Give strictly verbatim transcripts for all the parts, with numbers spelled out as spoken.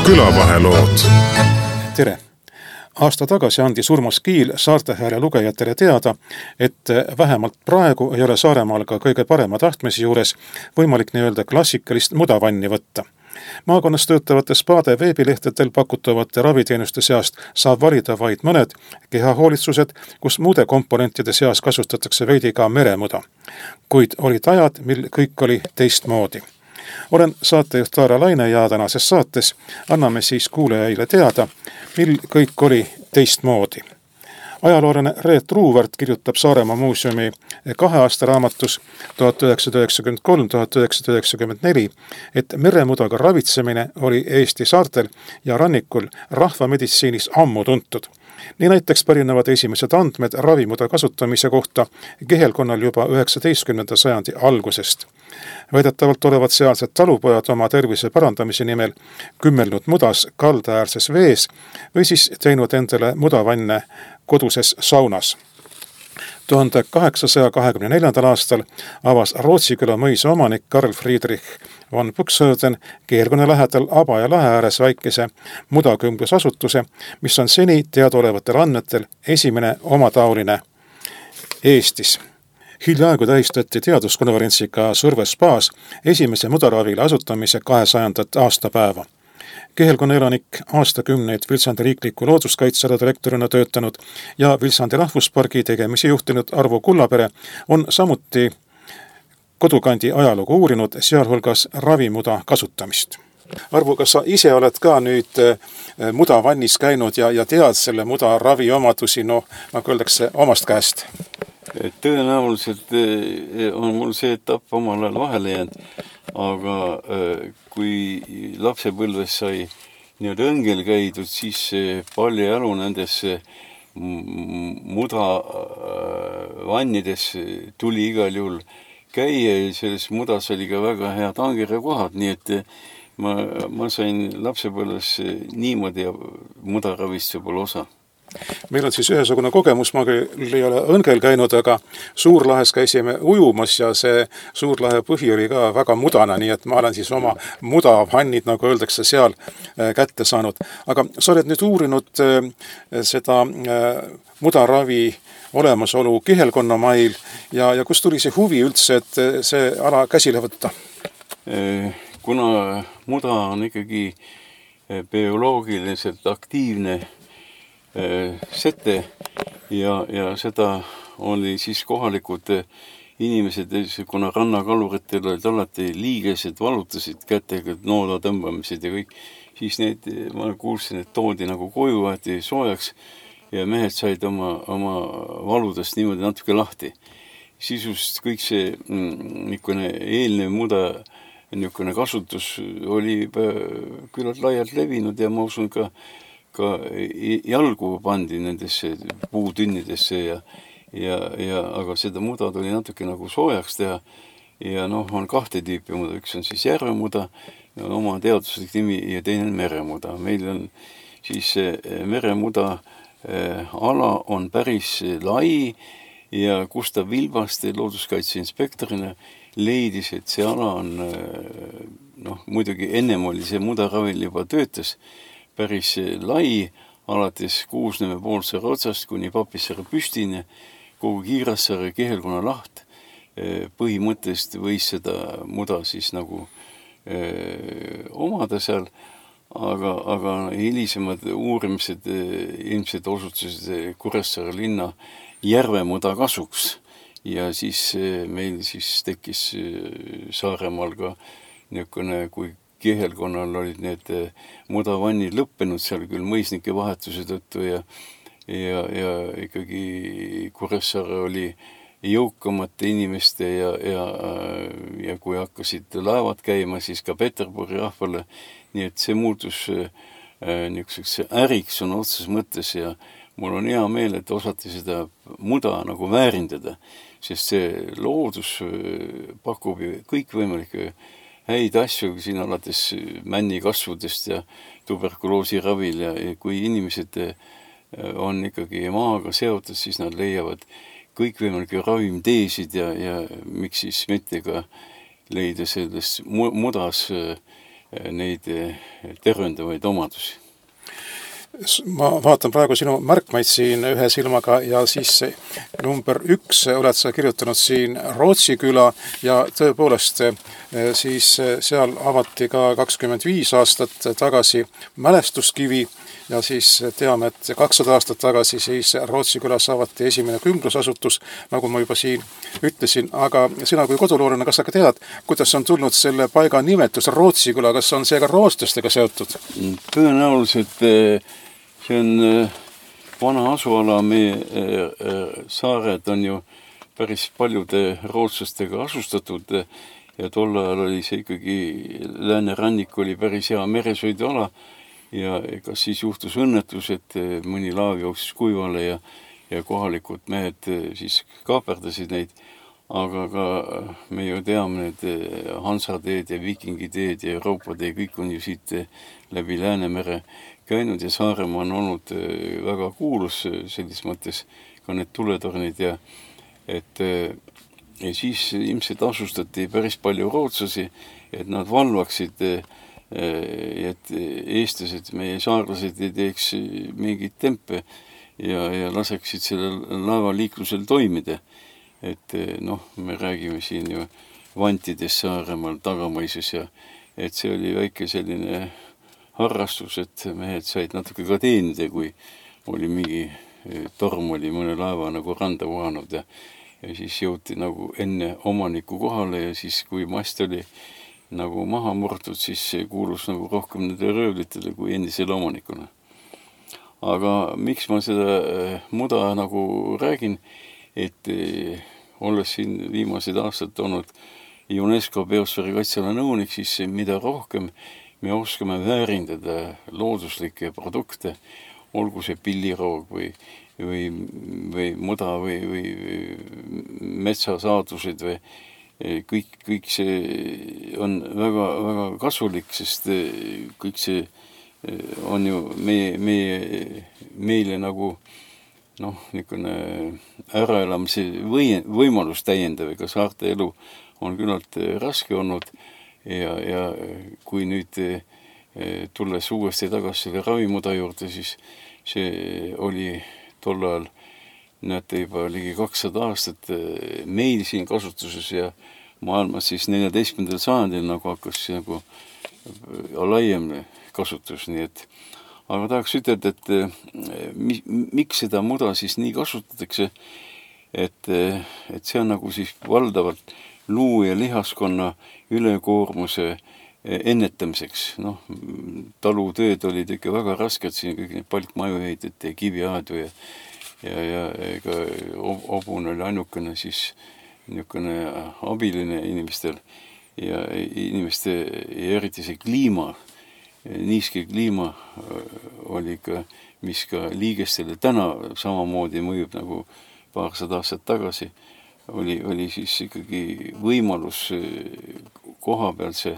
Külavahelood. Tere! Aasta tagasi andis Urmas Kiil Saartehääle lugejatele teada, et vähemalt praegu ei ole Saaremaal ka kõige parema tahtmise juures võimalik nii-öelda klassikalist mudavanni võtta. Maakonnas töötavate spaade veebilehtedel pakutavate raviteenuste seast saab valida vaid mõned kehahoolitsused, kus muude komponentide seas kasutatakse veidi ka meremuda. Kuid olid ajad, mil kõik oli teistmoodi. Olen saatejuht Taara Laine ja tänases saates anname siis kuulajaile teada, mil kõik oli teistmoodi. Ajaloolane Reet Ruuvart kirjutab Saaremaa muuseumi kahe aasta raamatus tuhat üheksasada üheksakümmend kolm tuhat üheksasada üheksakümmend neli, et meremudaga ravitsemine oli Eesti saartel ja rannikul rahvameditsiinis ammu tuntud. Nii näiteks pärinevad esimesed andmed ravimuda kasutamise kohta Kihelkonnal juba üheksateistkümnenda sajandi algusest. Väidetavalt olevat sealsed talupojad oma tervise parandamise nimel kümmelnud mudas kaldaäärses vees või siis teinud endale mudavanne koduses saunas. tuhande kaheksasaja kahekümne neljandal aastal avas Rootsiküla mõisa omanik Karl Friedrich von Buxhoeden Kihelkonna lähedal Abaja lahe ääres väikese mudakümblusasutuse, mis on seni teadaolevatel andmetel esimene omataoline Eestis. Hiljaaegu tähistati teaduskonverentsiga Surve spaas esimese mudaravile asutamise kahesajandat aastapäeva. Kihelkonna elanik aastakümneid Vilsandi riikliku looduskaitsele direktorina töötanud ja Vilsandi rahvuspargi tegemisi juhtinud Arvo Kullapere on samuti kodukandi ajalugu uurinud, sealhulgas ravimuda kasutamist. Arvo, kas sa ise oled ka nüüd mudavannis käinud ja, ja tead selle muda ravi omadusi, no nagu öeldakse, omast käest? Tõenäoliselt on mul see etapp omal ajal vahele jäänud, aga kui lapsepõlves sai nii-öelda õngel käidud, siis palju jalu nendes mudavannides tuli igal juhul käia ja selles mudas oli ka väga head angerjakohad, nii et ma, ma sain lapsepõlves niimoodi mudaravist võib-olla osa. Meil on siis ühesugune kogemus, ma küll ei ole õngel käinud, aga Suurlahes käisime ujumas ja see Suurlahe põhi oli ka väga mudana, nii et ma olen siis oma mudavannid, nagu öeldakse, seal kätte saanud. Aga sa oled nüüd uurinud seda mudaravi olemasolu Kihelkonna mail ja, ja kus tuli see huvi üldse, et see ala käsile võtta? Kuna muda on ikkagi bioloogiliselt aktiivne sete ja, ja seda oli siis kohalikud inimesed, kuna rannakaluritel olid alati liigesed, valutasid kätega, nooda tõmbamised ja kõik, siis need, ma kuulsin, et toodi nagu koju, võeti soojaks ja mehed said oma, oma valudest niimoodi natuke lahti. Sisust kõik see niisugune eelnev muda niisugune kasutus oli küllalt laialt levinud ja ma usun ka ka jalgu pandi nendesse puutünnidesse ja, ja, ja aga seda muda tuli natuke nagu soojaks teha ja noh, on kahte tüüpi muda, üks on siis järvemuda, oma teaduslik nimi ja teine on meremuda. Meil on siis meremuda ala on päris lai ja Gustav Vilbaste looduskaitse inspektorina leidis, et see ala on noh, muidugi ennem oli see mudaravil juba töötas päris lai, alates Kuusneme poolsaare otsast kuni Papissaare püstine, kogu Kiirassaare Kihelkonna laht põhimõtteliselt võis seda muda siis nagu öö, omada seal, aga, aga hilisemad uurimised ilmselt osutusid Kuressaare linna järvemuda kasuks ja siis meil siis tekkis Saaremaal ka niisugune, kui Kihelkonnal olid need mudavannid lõppenud seal küll mõisnike vahetuse tõttu ja, ja, ja ikkagi Kuressaare oli jõukamate inimeste ja, ja, ja kui hakkasid laevad käima, siis ka Peterburi rahvale, nii et see muutus niisuguseks äriks on otses mõttes ja mul on hea meel, et osati seda muda nagu väärindada, sest see loodus pakub kõikvõimalikke häid asju siin alates männi kasvudest ja tuberkuloosi ravil ja kui inimesed on ikkagi maaga seotud, siis nad leiavad kõikvõimalikke ravimteesid ja, ja miks siis mitte ka leida selles mudas neid tervendavaid omadusi. Ma vaatan praegu sinu märkmeid siin ühe silmaga ja siis number üks oled sa kirjutanud siin Rootsi küla ja tõepoolest siis seal avati ka kakskümmend viis aastat tagasi mälestuskivi ja siis teame, et kakssada aastat tagasi siis Rootsi külas avati esimene kümblusasutus, nagu ma juba siin ütlesin, aga sina kui koduloorina, kas sa ka tead, kuidas on tulnud selle paiga nimetus Rootsi küla, kas on see ka rootslastega seotud? Tõenäoliselt see on vana asuala, meie saared on ju päris paljude rootslastega asustatud ja tol ajal oli see ikkagi, läänerannik oli päris hea meresõiduala ja kas siis juhtus õnnetus, et mõni laev jooksis kuivale ja, ja kohalikud mehed siis kaaperdasid neid, aga ka me ju teame need Hansateed ja Vikingiteed ja Euroopa tee, kõik on ju siit läbi Läänemere käinud ja Saaremaa on olnud väga kuulus sellis mõttes ka need tuletornid ja et ja siis ilmselt asustati päris palju rootslasi, et nad valvaksid, et eestlased, meie saarlased ei teeks mingit tempe ja, ja laseksid sellel laevaliiklusel toimida. Et noh, me räägime siin ju Vantides Saaremaal tagamaises ja et see oli väike selline harrastus, et mehed said natuke ka teenida, kui oli mingi torm oli mõne laeva nagu randa vahanud ja, ja siis jõuti nagu enne omaniku kohale ja siis kui mast oli nagu maha murtud, siis see kuulus nagu rohkem nende röövlitele kui endisele omanikuna. Aga miks ma seda muda nagu räägin, et olles siin viimased aastad olnud UNESCO biosfääri kaitseala nõunik, siis mida rohkem me oskame väärindada looduslikke produkte, olgu see pilliroog või, või, või muda või, või metsasaadused või kõik, kõik see on väga, väga kasulik, sest kõik see on ju meie, meie, meile nagu noh, niisugune äraelamise või, võimalus täiendav, ega saarte elu on küllalt raske olnud ja, ja kui nüüd tulles uuesti tagasi selle ravimuda juurde, siis see oli tol ajal, näete juba ligi kakssada aastat meil siin kasutuses ja maailmas siis neljateistkümnendal sajandil nagu hakkas nagu laiem kasutus, nii et aga tahaks ütelda, et mi, miks seda muda siis nii kasutatakse, et, et see on nagu siis valdavalt luu- ja lihaskonna ülekoormuse ennetamiseks. Noh, talutööd olid ikka väga rasked, siin kõik need palkmaju ehitati ja kiviaedu ja, ja, ja ega obun oli ainukene siis niisugune abiline inimestel ja inimeste ja eriti see kliima, niiske kliima oli ka, mis ka liigestele täna samamoodi mõjub nagu paarsada aastat tagasi, oli, oli siis ikkagi võimalus koha peal see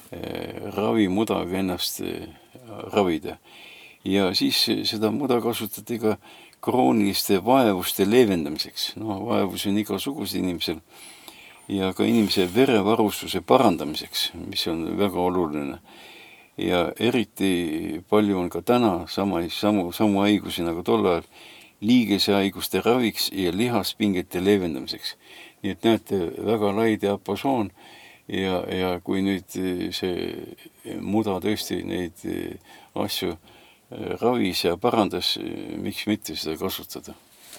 ravimudaga ennast ravida. Ja siis seda muda kasutati ka krooniliste vaevuste leevendamiseks. No, vaevus on igasugused inimesel ja ka inimese verevarustuse parandamiseks, mis on väga oluline. Ja eriti palju on ka täna sama, samu, samu haigusi nagu tol ajal liigese haiguste raviks ja lihaspingete leevendamiseks. Nii et näete, väga lai diapasoon ja, ja kui nüüd see muda tõesti neid asju ravis ja parandas, miks mitte seda kasutada.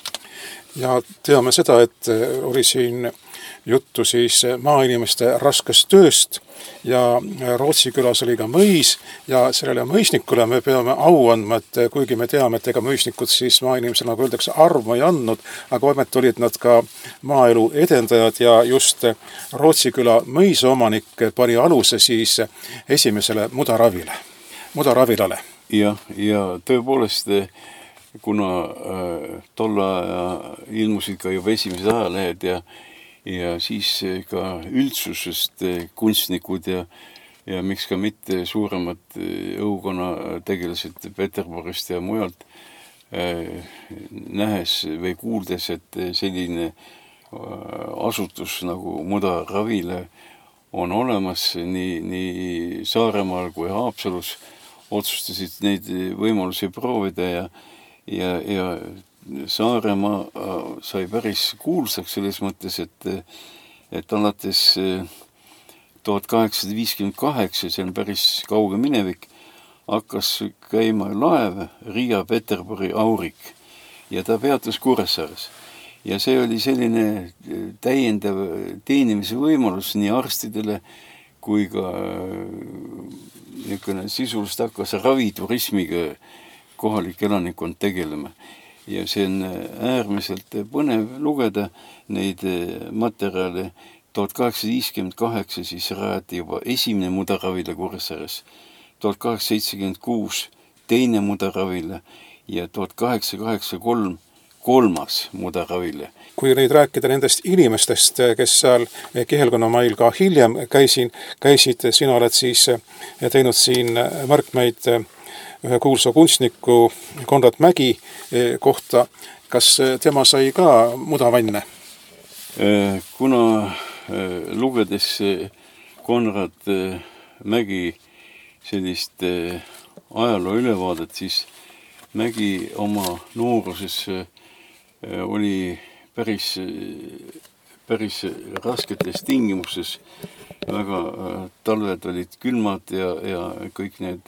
Ja teame seda, et oli siin juttu siis maainimeste raskest tööst ja Rootsi külas oli ka mõis ja sellele mõisnikule me peame au andma, et kuigi me teame, et ega mõisnikud siis maainimesel, nagu öeldakse, armu ei andnud, aga ometi olid nad ka maaelu edendajad ja just Rootsi küla mõisomanik pani aluse siis esimesele mudaravile, mudaravilale. Ja, ja tõepoolest, kuna äh, tolla ilmusid ka juba esimesed ajalehed ja, ja siis ka üldsusest kunstnikud ja, ja miks ka mitte suuremad õukonna tegelased Peterburist ja mujalt äh, nähes või kuuldes, et selline äh, asutus nagu mudaravile on olemas nii, nii Saaremaal kui Haapsalus, otsustasid neid võimalusi proovida ja, ja, ja Saaremaa sai päris kuulsaks selles mõttes, et, et alates tuhat kaheksasada viiskümmend kaheksa, see on päris kauge minevik, hakkas käima laev Riia-Peterburi Aurik ja ta peatus Kuressaares. Ja see oli selline täiendav teenimise võimalus nii arstidele kui ka niisugune sisuliselt hakkas raviturismiga kohalik elanikkond tegelema. Ja see on äärmiselt põnev lugeda neid materjale. tuhat kaheksasada viiskümmend kaheksa siis rajati juba esimene mudaravile Kuressaares, tuhat kaheksasada seitsekümmend kuus teine mudaravile ja tuhat kaheksasada kaheksakümmend kolm kolmas mudaravile. Kui neid rääkida nendest inimestest, kes seal Kihelkonnamail ka hiljem käisin, käisid, sina oled siis teinud siin märkmeid ühe kuulsa kunstniku Konrad Mägi kohta. Kas tema sai ka mudavanne? Kuna lugedes Konrad Mägi sellist ajaloo ülevaadet, siis Mägi oma nooruses oli päris, päris rasketes tingimuses. Väga talved olid külmad ja, ja kõik need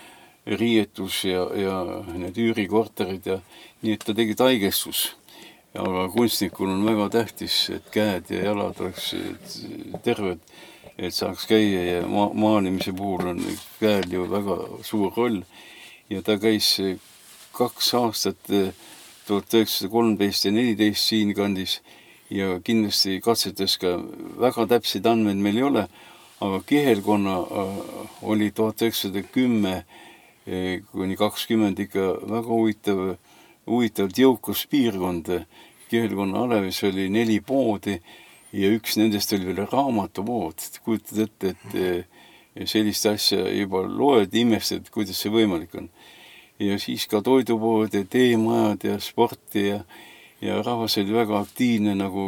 riietus ja, ja need üürikorterid ja nii, et ta tegi taigestus. Aga kunstnikul on väga tähtis, et käed ja jalad oleks terved, et saaks käia ja ma- maalimise puhul on käel ju väga suur roll. Ja ta käis kaks aastat tuhat üheksasada kolmteist ja neliteist siin kandis ja kindlasti katsetes ka väga täpseid andmeid meil ei ole, aga Kihelkonna oli tuhat üheksasada kümme kuni kakskümmend ikka väga huvitav, huvitavalt jõukus piirkond. Kihelkonna alevis oli neli poodi ja üks nendest oli veel raamatupood. Kujutad ette, et sellist asja juba loed, imestad, kuidas see võimalik on. Ja siis ka toidupood ja teemajad ja sporti ja, ja rahvas oli väga aktiivne nagu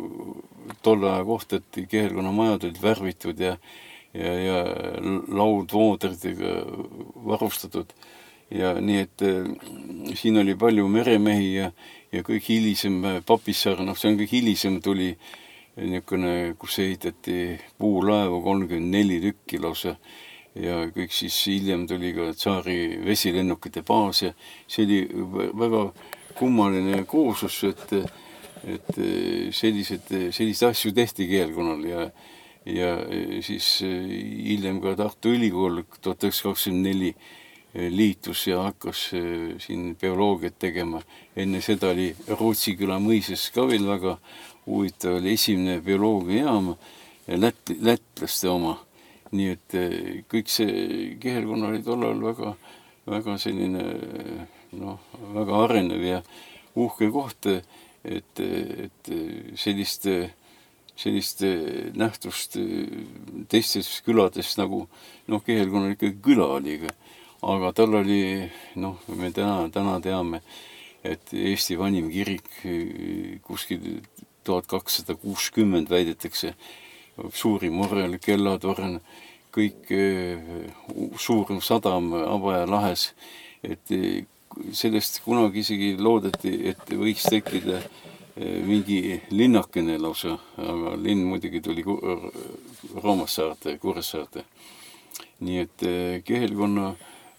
tolle aja kohta, et Kihelkonna majad olid värvitud ja, ja, ja laudvoodritega varustatud. Ja nii, et siin oli palju meremehi ja, ja kõik hilisem Papissaar, noh, see on kõik hilisem tuli niisugune, kus ehitati puulaevu kolmkümmend neli tükki lausa. Ja kõik siis hiljem tuli ka tsaari vesilennukite baas ja see oli väga kummaline kooslus, et, et sellised, sellised asju tehti Kihelkonnal ja, ja siis hiljem ka Tartu Ülikool tuhat üheksasada kakskümmend neli liitus ja hakkas siin bioloogiat tegema. Enne seda oli Rootsiküla mõises ka veel väga huvitav, oli esimene bioloogiajaam lät, lätlaste oma. Nii et kõik see Kihelkonna oli tollal väga, väga selline, noh, väga arenev ja uhke koht, et, et sellist, sellist nähtust teistes külades nagu, noh, Kihelkonna ikkagi küla oli, aga tal oli, noh, me täna, täna teame, et Eesti vanim kirik kuskil tuhat kakssada kuuskümmend väidetakse, suurim orjal, kellatorn, kõik suurim sadam Abaja lahes, et sellest kunagi isegi loodeti, et võiks tekkida mingi linnakene lausa, aga linn muidugi tuli Roomassaarte, Kuressaarte. Nii et Kihelkonna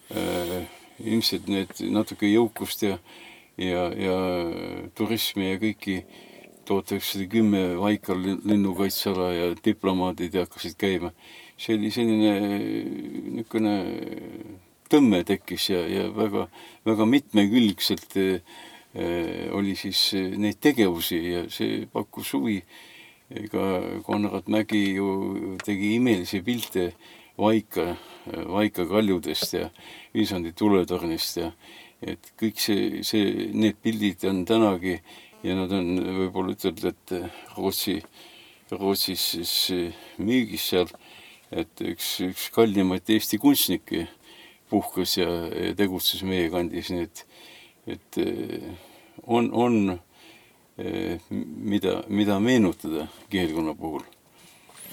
ilmselt need natuke jõukust ja, ja, ja turismi ja kõiki tuhat üheksasada kümme Vaikal linnukaitsala ja diplomaadid hakkasid käima. See oli selline niisugune tõmme tekkis ja, ja väga, väga mitmekülgselt eh, oli siis neid tegevusi ja see pakkus huvi. Ega Konrad Mägi ju tegi imelisi pilte Vaika, Vaika kaljudest ja Viisandi tuletornist ja et kõik see, see, need pildid on tänagi ja nad on võib-olla ütelda, et Rootsi, Rootsis siis müügis seal, et üks, üks kallimaid Eesti kunstnikke puhkas ja, ja tegutses meie kandis, nii et, et on, on mida, mida meenutada Kihelkonna puhul.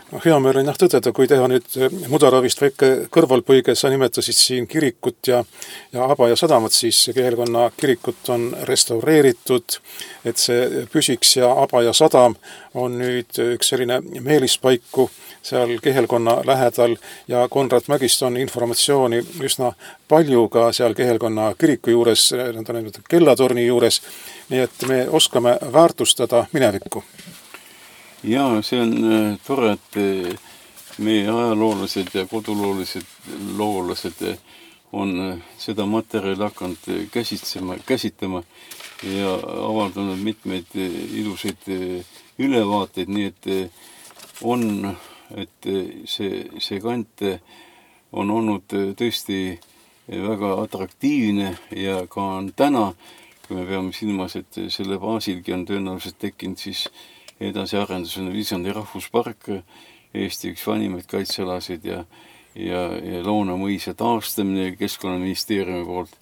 No, hea meel on jah tõdeda, kui teha nüüd Mudaravist väike kõrvalpõige, sa nimetasid siin kirikut ja, ja Aba ja sadamat, siis Kihelkonna kirikut on restaureeritud, et see püsiks ja Aba ja sadam on nüüd üks selline meelispaiku seal Kihelkonna lähedal ja Konrad Mägist on informatsiooni üsna palju ka seal Kihelkonna kiriku juures, nõnda nimetatud kellatorni juures, nii et me oskame väärtustada minevikku. Jaa, see on tore, et meie ajaloolased ja koduloolased loolased on seda materjali hakanud käsitsema, käsitlema ja avaldanud mitmeid ilusaid ülevaateid, nii et on, et see, see kant on olnud tõesti väga atraktiivne ja ka on täna, kui me peame silmas, et selle baasilgi on tõenäoliselt tekkinud siis edasiarendus on Viljandi rahvuspark, Eesti üks vanimaid kaitsealasid ja, ja, ja Loona mõisa taastamine Keskkonnaministeeriumi poolt.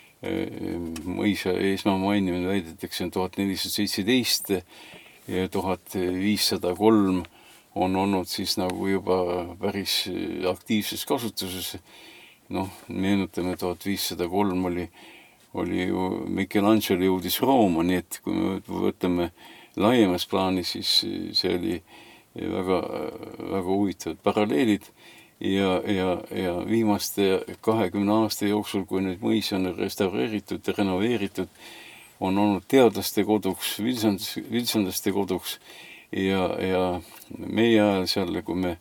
Mõisa eesmaa mainimine väidetakse on tuhat nelisada seitseteist ja tuhat viissada kolm on olnud siis nagu juba päris aktiivses kasutuses. Noh, meenutame, tuhat viissada kolm oli, oli ju Michelangelo jõudis Rooma, nii et kui me võtame laiemas plaanis, siis see oli väga, väga huvitavad paralleelid ja, ja, ja viimaste kahekümne aasta jooksul, kui nüüd mõis on restaureeritud ja renoveeritud, on olnud teadlaste koduks, viltsandaste koduks ja, ja meie ajal seal, kui me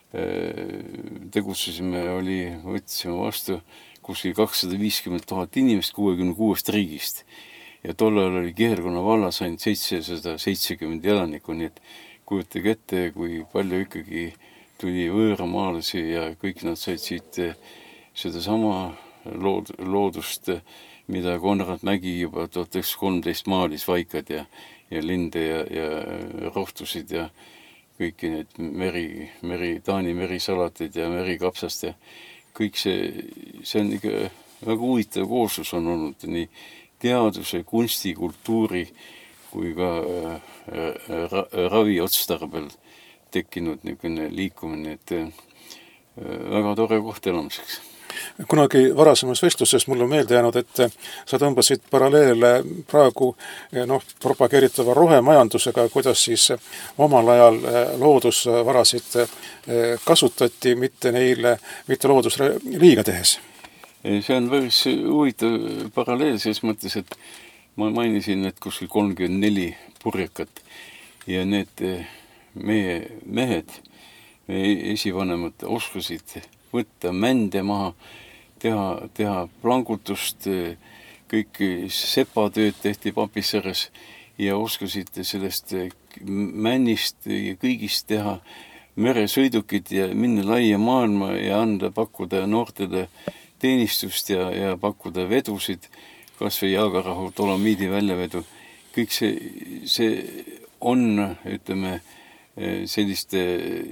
tegutsesime, oli, võtsime vastu kuskil kakssada viiskümmend tuhat inimest kuuekümne kuuest riigist. Ja tollal oli Kihelkonna vallas ainult seitsesada seitsekümmend elanikku, nii et kujutage ette, kui palju ikkagi tuli võõramaalasi ja kõik nad said siit seda sama lood, loodust, mida Konrad Mägi juba tuhat üheksasada kolmteist maalis Vaikad ja, ja linde ja, ja rohtusid ja kõiki need meri, meri, Taani merisalateid ja merikapsast ja kõik see, see on ikka väga huvitav kooslus on olnud nii teaduse, kunsti, kultuuri kui ka ra ravi otstarbel tekkinud niisugune liikumine, et väga tore koht elamiseks. Kunagi varasemas vestluses mul on meelde jäänud, et sa tõmbasid paralleele praegu noh, propageeritava rohemajandusega, kuidas siis omal ajal loodusvarasid kasutati, mitte neile, mitte loodus liiga tehes. See on päris huvitav paralleel selles mõttes, et ma mainisin, et kuskil kolmkümmend neli purjekat ja need meie mehed, meie esivanemad oskasid võtta mände maha, teha, teha plangutust, kõik sepatööd tehti Papissares ja oskasid sellest männist ja kõigist teha meresõidukid ja minna laia maailma ja anda pakkuda noortele teenistust ja, ja pakkuda vedusid, kas või Jaagarahu Dolomiidi väljavedu. Kõik see, see on, ütleme, selliste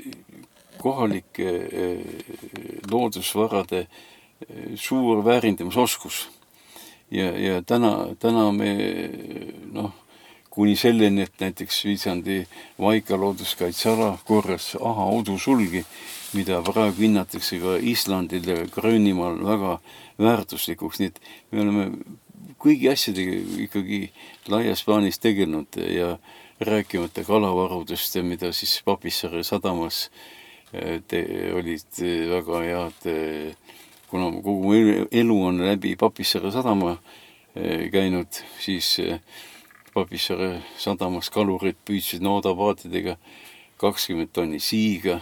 kohalike loodusvarade suur väärindamisoskus. Ja, ja täna, täna me, noh, kuni selleni, et näiteks Viljandi Vaika looduskaitseala korras aha udusulgi, mida praegu hinnatakse ka Islandil ja Gröönimaal väga väärtuslikuks, nii et me oleme kõigi asjadega ikkagi laias plaanis tegelenud ja rääkimata kalavarudest, mida siis Papissaare sadamas te, olid väga head, kuna kogu elu on läbi Papissaare sadama käinud, siis Papissaare sadamas kalurid püüdsid noodapaatidega kakskümmend tonni siiga,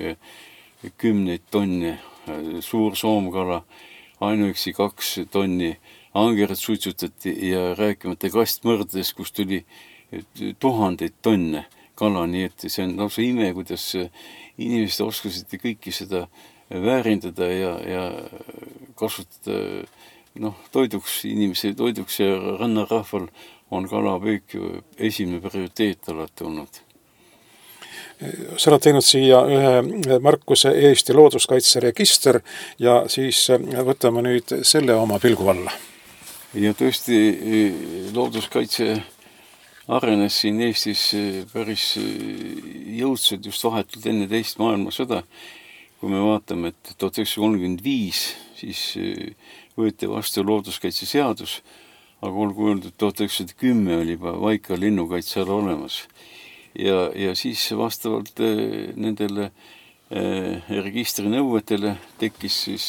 kümneid tonni suur soomkala, ainuüksi kaks tonni angerat suitsutati ja rääkimata kastmõrdades, kus tuli tuhandeid tonne kala, nii et see on lausa ime, kuidas inimesed oskasid kõiki seda väärindada ja, ja kasutada noh, toiduks, inimese toiduks ja rannarahval on kalapüük esimene prioriteet alati olnud. Sa oled teinud siia ühe märkuse Eesti looduskaitseregister ja siis võtame nüüd selle oma pilgu alla. Ja tõesti looduskaitse arenes siin Eestis päris jõudsalt just vahetult enne teist maailmasõda. Kui me vaatame, et tuhat üheksasada kolmkümmend viis siis võeti vastu looduskaitseseadus, aga olgu öeldud, tuhat üheksasada kümme oli juba Vaika linnukaitseala olemas. Ja, ja siis vastavalt nendele registri nõuetele tekkis siis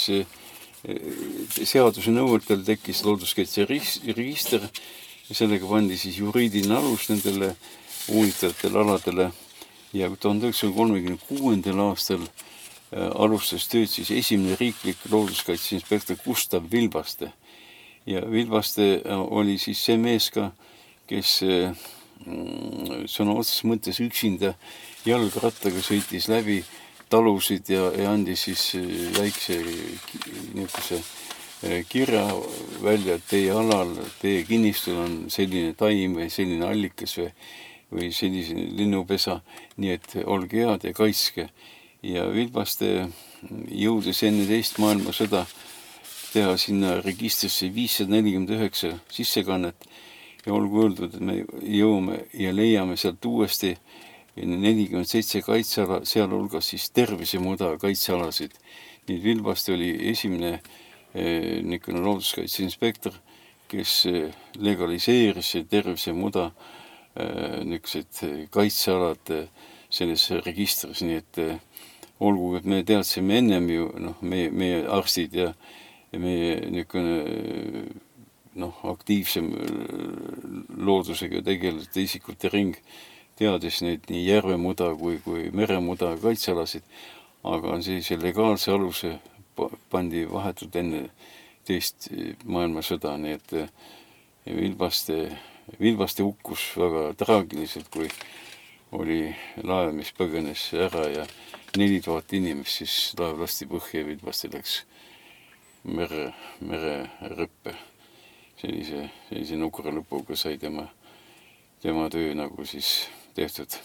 seaduse nõuetel tekkis looduskaitse register ja sellega pandi siis juriidiline alus nendele uunitavatele aladele ja tuhande üheksasaja kolmekümne kuuendal aastal alustas tööd siis esimene riiklik looduskaitseinspektor Gustav Vilbaste ja Vilbaste oli siis see mees ka, kes sõna otseses mõttes üksinda jalgrattaga sõitis läbi talusid ja, ja andis siis väikse niisuguse kirja välja, et teie alal, teie kinnistul on selline taim või selline allikas või, või sellise linnupesa, nii et olge head ja kaitske. Ja Vilbaste jõudis enne teist maailmasõda teha sinna registrisse viissada nelikümmend üheksa sissekannet ja olgu öeldud, et me jõuame ja leiame sealt uuesti nelikümmend seitse kaitseala, sealhulgas siis tervisemuda kaitsealasid. Nii Vilbaste oli esimene eh, niisugune looduskaitseinspektor, kes legaliseeris tervisemuda eh, niisugused kaitsealad eh, selles registris, nii et eh, olgu, et me teadsime ennem ju, noh, meie, meie arstid ja, ja meie niisugune noh, aktiivsem loodusega tegeleda isikute ring teades neid nii järvemuda kui, kui meremuda kaitsealasid, aga sellise legaalse aluse pandi vahetult enne teist maailmasõda, nii et Vilbaste, Vilbaste hukkus väga traagiliselt, kui oli laev, mis põgenes ära ja neli tuhat inimest, siis laev lasti põhja ja Vilbaste läks mere, mere rõppe. Sellise, sellise nukra lõpuga sai tema, tema töö nagu siis tehtud.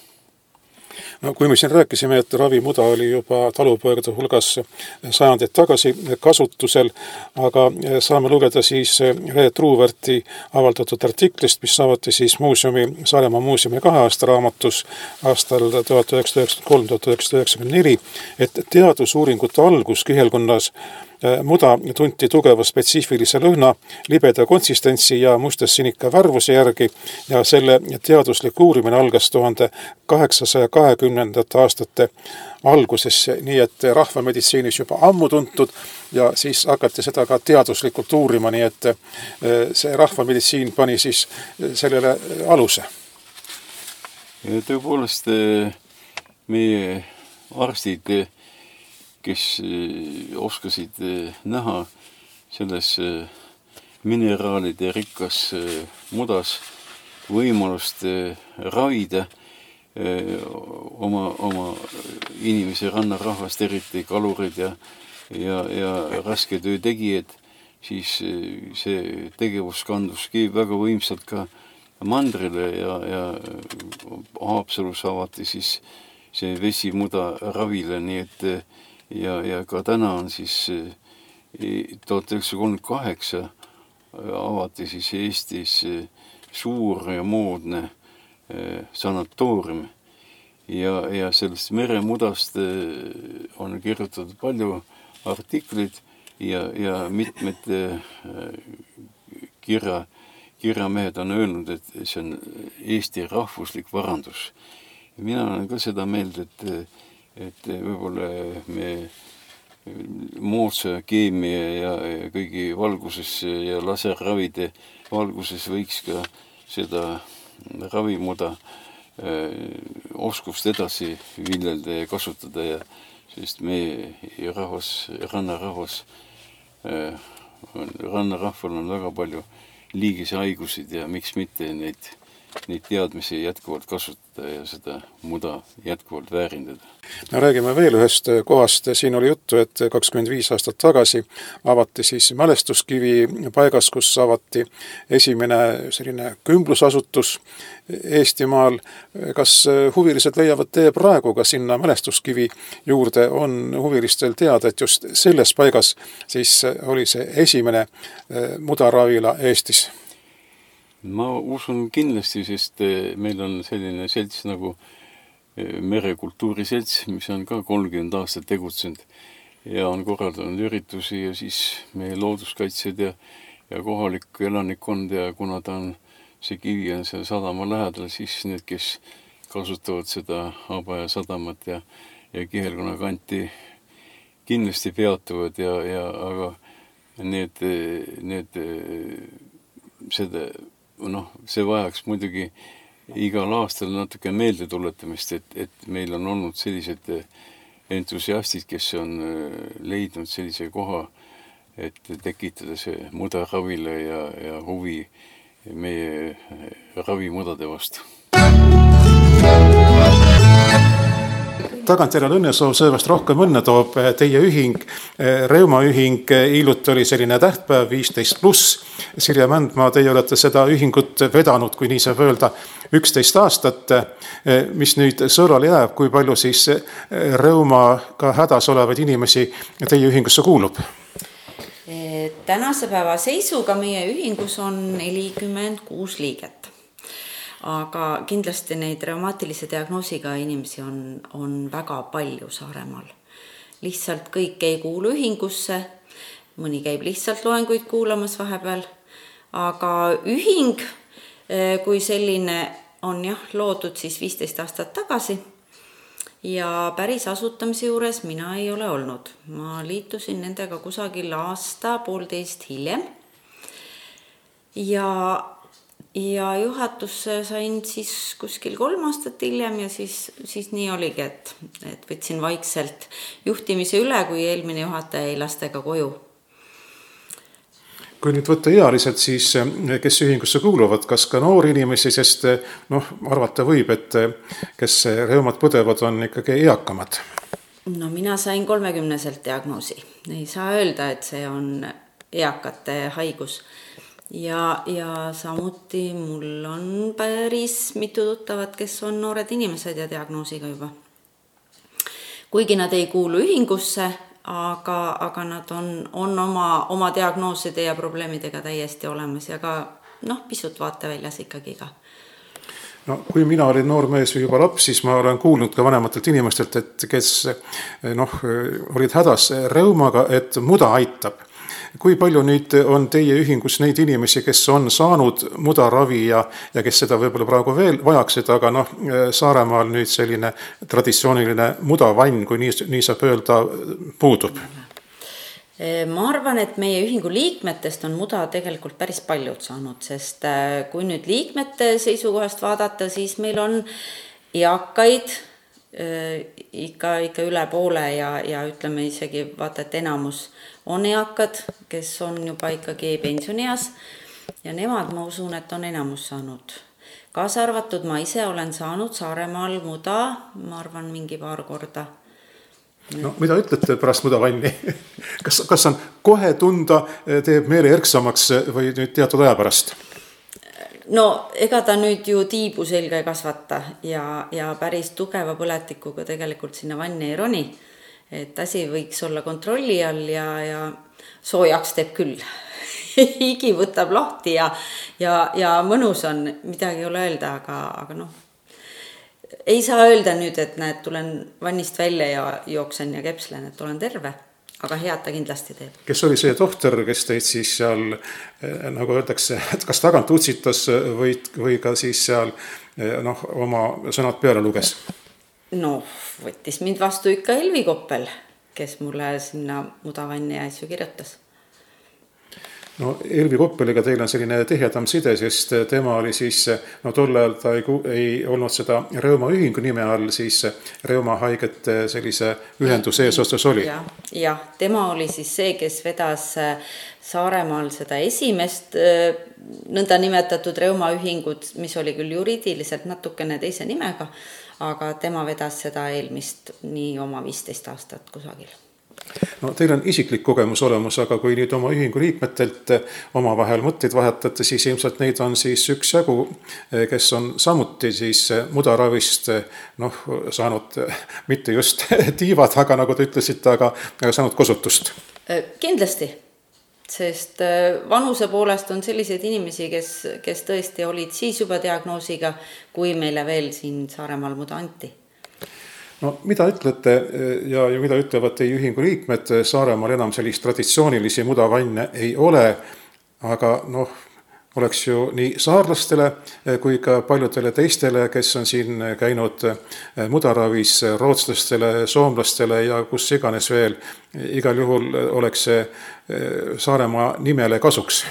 No kui me siin rääkisime, et ravimuda oli juba talupoegade hulgas sajandid tagasi kasutusel, aga saame lugeda siis Reet Truuverti avaldatud artiklist, mis saavati siis muuseumi, Saaremaa muuseumi kahe aasta raamatus aastal tuhat üheksasada üheksakümmend kolm tuhat üheksasada üheksakümmend neli, et teadusuuringute algus kihelkonnas muda tunti tugeva spetsiifilise lõhna, libeda konsistentsi ja mustessinika värvuse järgi ja selle teaduslik uurimine algas tuhande kaheksasaja kahekümnendate aastate alguses, nii et rahvameditsiinis juba ammu tuntud ja siis hakati seda ka teaduslikult uurima, nii et see rahvameditsiin pani siis sellele aluse. Ja tõepoolest meie arstid, kes oskasid näha selles mineraalide rikkas mudas võimalust ravida oma, oma inimese rannarahvast, eriti kalurid ja, ja, ja raske töö tegijad, siis see tegevus kanduski väga võimsalt ka mandrile ja, ja Haapsalus avati siis see vesimuda ravile, nii et ja, ja ka täna on siis tuhat üheksasada kolmkümmend kaheksa avati siis Eestis suur ja moodne sanatoorium ja, ja sellest meremudast on kirjutatud palju artikleid ja, ja mitmed kirja, kirjamehed on öelnud, et see on Eesti rahvuslik varandus. Mina olen ka seda meeld, et et võib-olla me moodsa keemia ja, ja kõigi valguses ja laserravide valguses võiks ka seda ravimuda äh, oskust edasi viljelda ja kasutada ja sest meie rahvas, rannarahvas äh, rannarahval on väga palju liigise haigusid ja miks mitte neid neid teadmisi jätkuvalt kasutada ja seda muda jätkuvalt väärindada. Me räägime veel ühest kohast, siin oli juttu, et kakskümmend viis aastat tagasi avati siis mälestuskivi paigas, kus avati esimene selline kümblusasutus Eestimaal. Kas huvilised leiavad tee praegu ka sinna mälestuskivi juurde? On huvilistel teada, et just selles paigas siis oli see esimene mudaravila Eestis? Ma usun kindlasti, sest meil on selline selts nagu merekultuuriselts, mis on ka kolmkümmend aastat tegutsenud ja on korraldanud üritusi ja siis meie looduskaitsjad ja, ja kohalik elanikkond ja kuna ta on, see kivi on seal sadama lähedal, siis need, kes kasutavad seda Habaja sadamat ja, ja Kihelkonna kanti kindlasti peatuvad ja, ja aga need, need seda, noh, see vajaks muidugi igal aastal natuke meelde tuletamist, et, et meil on olnud sellised entusiastid, kes on leidnud sellise koha, et tekitada see mudaravile ja, ja huvi meie ravimudade vastu. Tagantjärele õnnesoov söövast rohkem õnne toob teie ühing, Reumaühing, hiljuti oli selline tähtpäev viisteist pluss. Sirje Mändmaa, teie olete seda ühingut vedanud, kui nii saab öelda, üksteist aastat. Mis nüüd sõrale jääb, kui palju siis reumaga hädas olevaid inimesi teie ühingusse kuulub? Tänase päeva seisuga meie ühingus on nelikümmend kuus liiget. Aga kindlasti neid reumaatilise diagnoosiga inimesi on, on väga palju Saaremaal. Lihtsalt kõik ei kuulu ühingusse, mõni käib lihtsalt loenguid kuulamas vahepeal, aga ühing kui selline on jah, loodud siis viisteist aastat tagasi ja päris asutamise juures mina ei ole olnud. Ma liitusin nendega kusagil aasta poolteist hiljem ja Ja juhatusse sain siis kuskil kolm aastat hiljem ja siis, siis nii oligi, et, et võtsin vaikselt juhtimise üle, kui eelmine juhataja jäi lastega koju. Kui nüüd võtta ealiselt, siis kes ühingusse kuuluvad, kas ka noori inimesi, sest noh, arvata võib, et kes reumat põdevad, on ikkagi eakamad? No mina sain kolmekümneselt diagnoosi. Ei saa öelda, et see on eakate haigus. Ja, ja samuti mul on päris mitu tuttavat, kes on noored inimesed ja diagnoosiga juba. Kuigi nad ei kuulu ühingusse, aga, aga nad on, on oma, oma diagnooside ja probleemidega täiesti olemas ja ka noh, pisut vaateväljas ikkagi ka. No, kui mina olin noor mees või juba laps, siis ma olen kuulnud ka vanematelt inimestelt, et kes noh, olid hädas reumaga, et muda aitab. Kui palju nüüd on teie ühingus neid inimesi, kes on saanud mudaravi ja, ja kes seda võib-olla praegu veel vajaksid, aga noh, Saaremaal nüüd selline traditsiooniline mudavann, kui nii, nii saab öelda, puudub? Ma arvan, et meie ühingu liikmetest on muda tegelikult päris paljud saanud, sest kui nüüd liikmete seisukohast vaadata, siis meil on eakaid ikka, ikka üle poole ja, ja ütleme isegi vaata, et enamus on eakad, kes on juba ikkagi pensionieas ja nemad, ma usun, et on enamus saanud. Kaasa arvatud ma ise olen saanud Saaremaal muda, ma arvan, mingi paar korda. No, mida ütlete pärast mudavanni? Kas, kas on kohe tunda, teeb meele erksamaks või nüüd teatud aja pärast? No ega ta nüüd ju tiibu selga ei kasvata ja, ja päris tugeva põletikuga tegelikult sinna vanni ei roni. Et asi võiks olla kontrolli all ja, ja soojaks teeb küll. Higi võtab lahti ja, ja, ja mõnus on, midagi ei ole öelda, aga, aga noh. Ei saa öelda nüüd, et näed, tulen vannist välja ja jooksen ja kepslen, et olen terve. Aga head ta kindlasti teeb. Kes oli see tohter, kes teid siis seal, nagu öeldakse, et kas tagant utsitas või, või ka siis seal noh, oma sõnad peale luges? No, võttis mind vastu ikka Elvi Koppel, kes mulle sinna mudavanni asju kirjutas. No Elvi Koppeliga teil on selline tihedam side, sest tema oli siis, no tol ajal ta ei, ei olnud seda Reumaühingu nime all, siis reumahaigete sellise ühenduse eesostus oli. Ja, ja, tema oli siis see, kes vedas Saaremaal seda esimest nõnda nimetatud reumaühingut, mis oli küll juriidiliselt natukene teise nimega, aga tema vedas seda eelmist nii oma viisteist aastat kusagil. No, teil on isiklik kogemus olemas, aga kui nüüd oma ühingu liikmetelt oma vahel mõtteid vahetate, siis ilmselt neid on siis üks jagu, kes on samuti siis mudaravist noh, saanud mitte just tiivad, aga nagu te ütlesite, aga, aga saanud kosutust. Kindlasti. sest vanuse poolest on selliseid inimesi, kes, kes tõesti olid siis juba diagnoosiga, kui meile veel siin Saaremaal muda anti. No mida ütlete ja, ja mida ütlevad teie ühingu liikmed, Saaremaal enam sellist traditsioonilisi mudavanne ei ole, aga noh, oleks ju nii saarlastele kui ka paljudele teistele, kes on siin käinud mudaravis, rootslastele, soomlastele ja kus iganes veel, igal juhul oleks see Saaremaa nimele kasuks.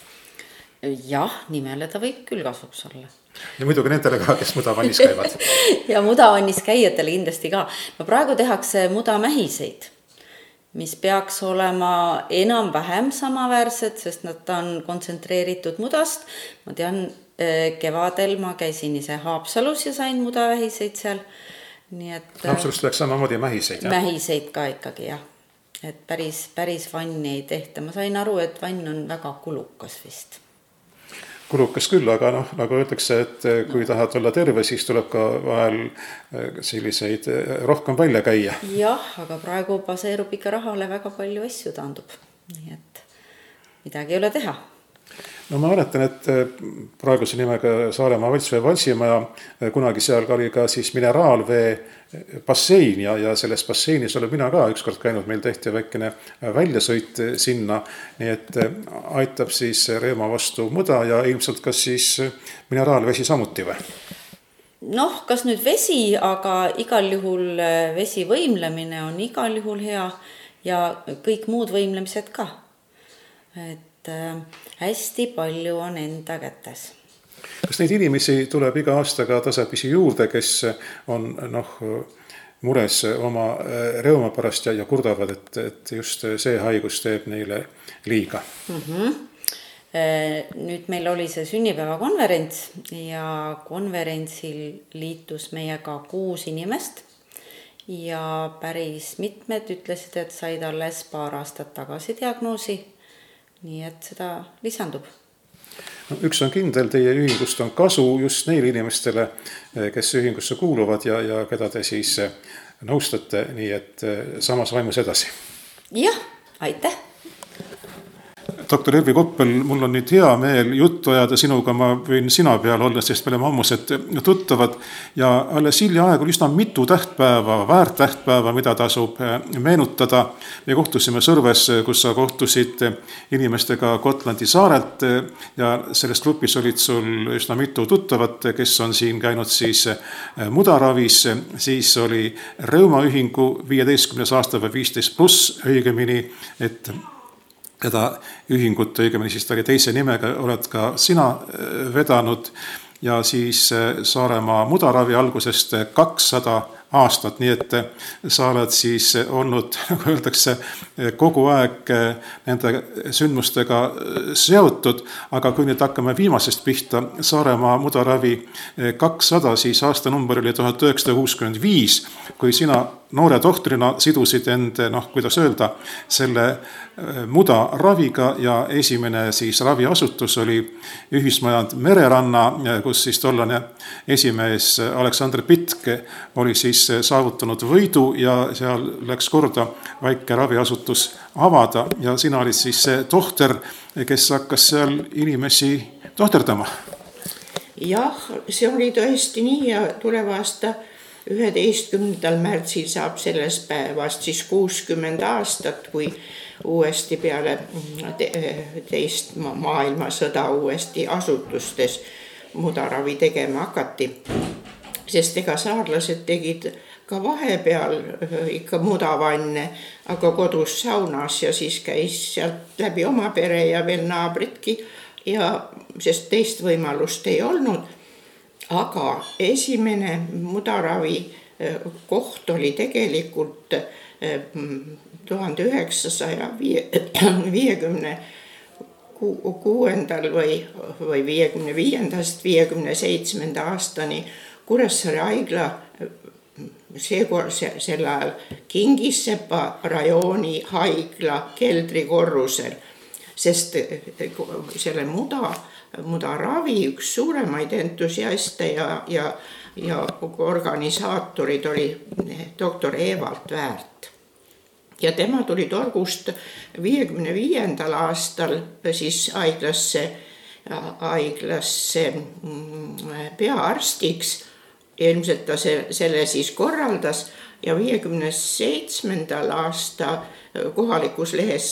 Jah, nimele ta võib küll kasuks olla. Ja muidugi nendele ka, kes mudavannis käivad. ja mudavannis käijatele kindlasti ka. No praegu tehakse mudamähiseid, mis peaks olema enam-vähem samaväärsed, sest nad on kontsentreeritud mudast. Ma tean, kevadel ma käisin ise Haapsalus ja sain mudavähiseid seal. Nii et, Haapsalust läks samamoodi mähiseid, jah? Mähiseid ka ikkagi, jah. Et päris, päris vanni ei tehta. Ma sain aru, et vann on väga kulukas vist. Kulukas küll, aga noh, nagu öeldakse, et kui no. tahad olla terve, siis tuleb ka vahel selliseid rohkem välja käia. Jah, aga praegu baseerub ikka rahale väga palju asju taandub. Nii et midagi ei ole teha. No ma mäletan, et praeguse nimega Saaremaa Valtsvee Valsimaja, kunagi seal oli ka siis mineraalvee bassein ja, ja selles basseinis olen mina ka ükskord käinud, meil tehti väikene väljasõit sinna, nii et aitab siis reuma vastu muda ja ilmselt kas siis mineraalvesi samuti või? Noh, kas nüüd vesi, aga igal juhul vesi võimlemine on igal juhul hea ja kõik muud võimlemised ka. Et hästi palju on enda kätes. Kas neid inimesi tuleb iga aastaga tasapisi juurde, kes on noh, mures oma reuma pärast ja, ja kurdavad, et, et just see haigus teeb neile liiga? Mm-hmm. Nüüd meil oli see sünnipäevakonverents ja konverentsil liitus meiega kuus inimest ja päris mitmed ütlesid, et said alles paar aastat tagasi diagnoosi. Nii et seda lisandub. No, üks on kindel, teie ühingust on kasu just neile inimestele, kes ühingusse kuuluvad ja, ja keda te siis nõustate, nii et samas vaimus edasi. Jah, aitäh! doktor Elvi Koppel, mul on nüüd hea meel juttu ajada sinuga, ma võin sina peal olla, sest me oleme ammused tuttavad ja alles hilja aeg oli üsna mitu tähtpäeva, väärt tähtpäeva, mida tasub meenutada. Me kohtusime Sõrves, kus sa kohtusid inimestega Gotlandi saarelt ja selles grupis olid sul üsna mitu tuttavat, kes on siin käinud siis mudaravis, siis oli Reumaühingu viieteistkümnes aasta või viisteist pluss õigemini, et seda ühingut, õigemini siis ta oli teise nimega, oled ka sina vedanud ja siis Saaremaa mudaravi algusest kakssada aastat, nii et sa oled siis olnud, nagu öeldakse, kogu aeg nende sündmustega seotud, aga kui nüüd hakkame viimasest pihta, Saaremaa mudaravi kakssada, siis aastanumber oli tuhat üheksasada kuuskümmend viis, kui sina noore tohtrina sidusid end, noh, kuidas öelda, selle muda raviga ja esimene siis raviasutus oli ühismajand Mereranna, kus siis tollane esimees Aleksander Pitk oli siis saavutanud võidu ja seal läks korda väike raviasutus avada ja sina olid siis see tohter, kes hakkas seal inimesi tohterdama. Jah, see oli tõesti nii ja tuleva aasta üheteistkümnendal märtsil saab sellest päevast siis kuuskümmend aastat, kui uuesti peale teist maailmasõda uuesti asutustes mudaravi tegema hakati. Sest ega saarlased tegid ka vahepeal ikka mudavanne, aga kodus saunas ja siis käis sealt läbi oma pere ja veel naabritki, ja sest teist võimalust ei olnud. Aga esimene mudaravi koht oli tegelikult tuhande üheksasaja viiekümne kuuendal või, või viiekümne viiendast viiekümne seitsmenda aastani Kuressaare haigla seekord sel ajal Kingissepa rajooni haigla keldrikorrusel, sest selle muda, mudaravi üks suuremaid entusiaste ja, ja, ja organisaatorid oli doktor Evald Väärt. ja tema tuli Torgust viiekümne viiendal aastal siis haiglasse, haiglasse peaarstiks. Ilmselt ta selle siis korraldas ja viiekümne seitsmendal aasta kohalikus lehes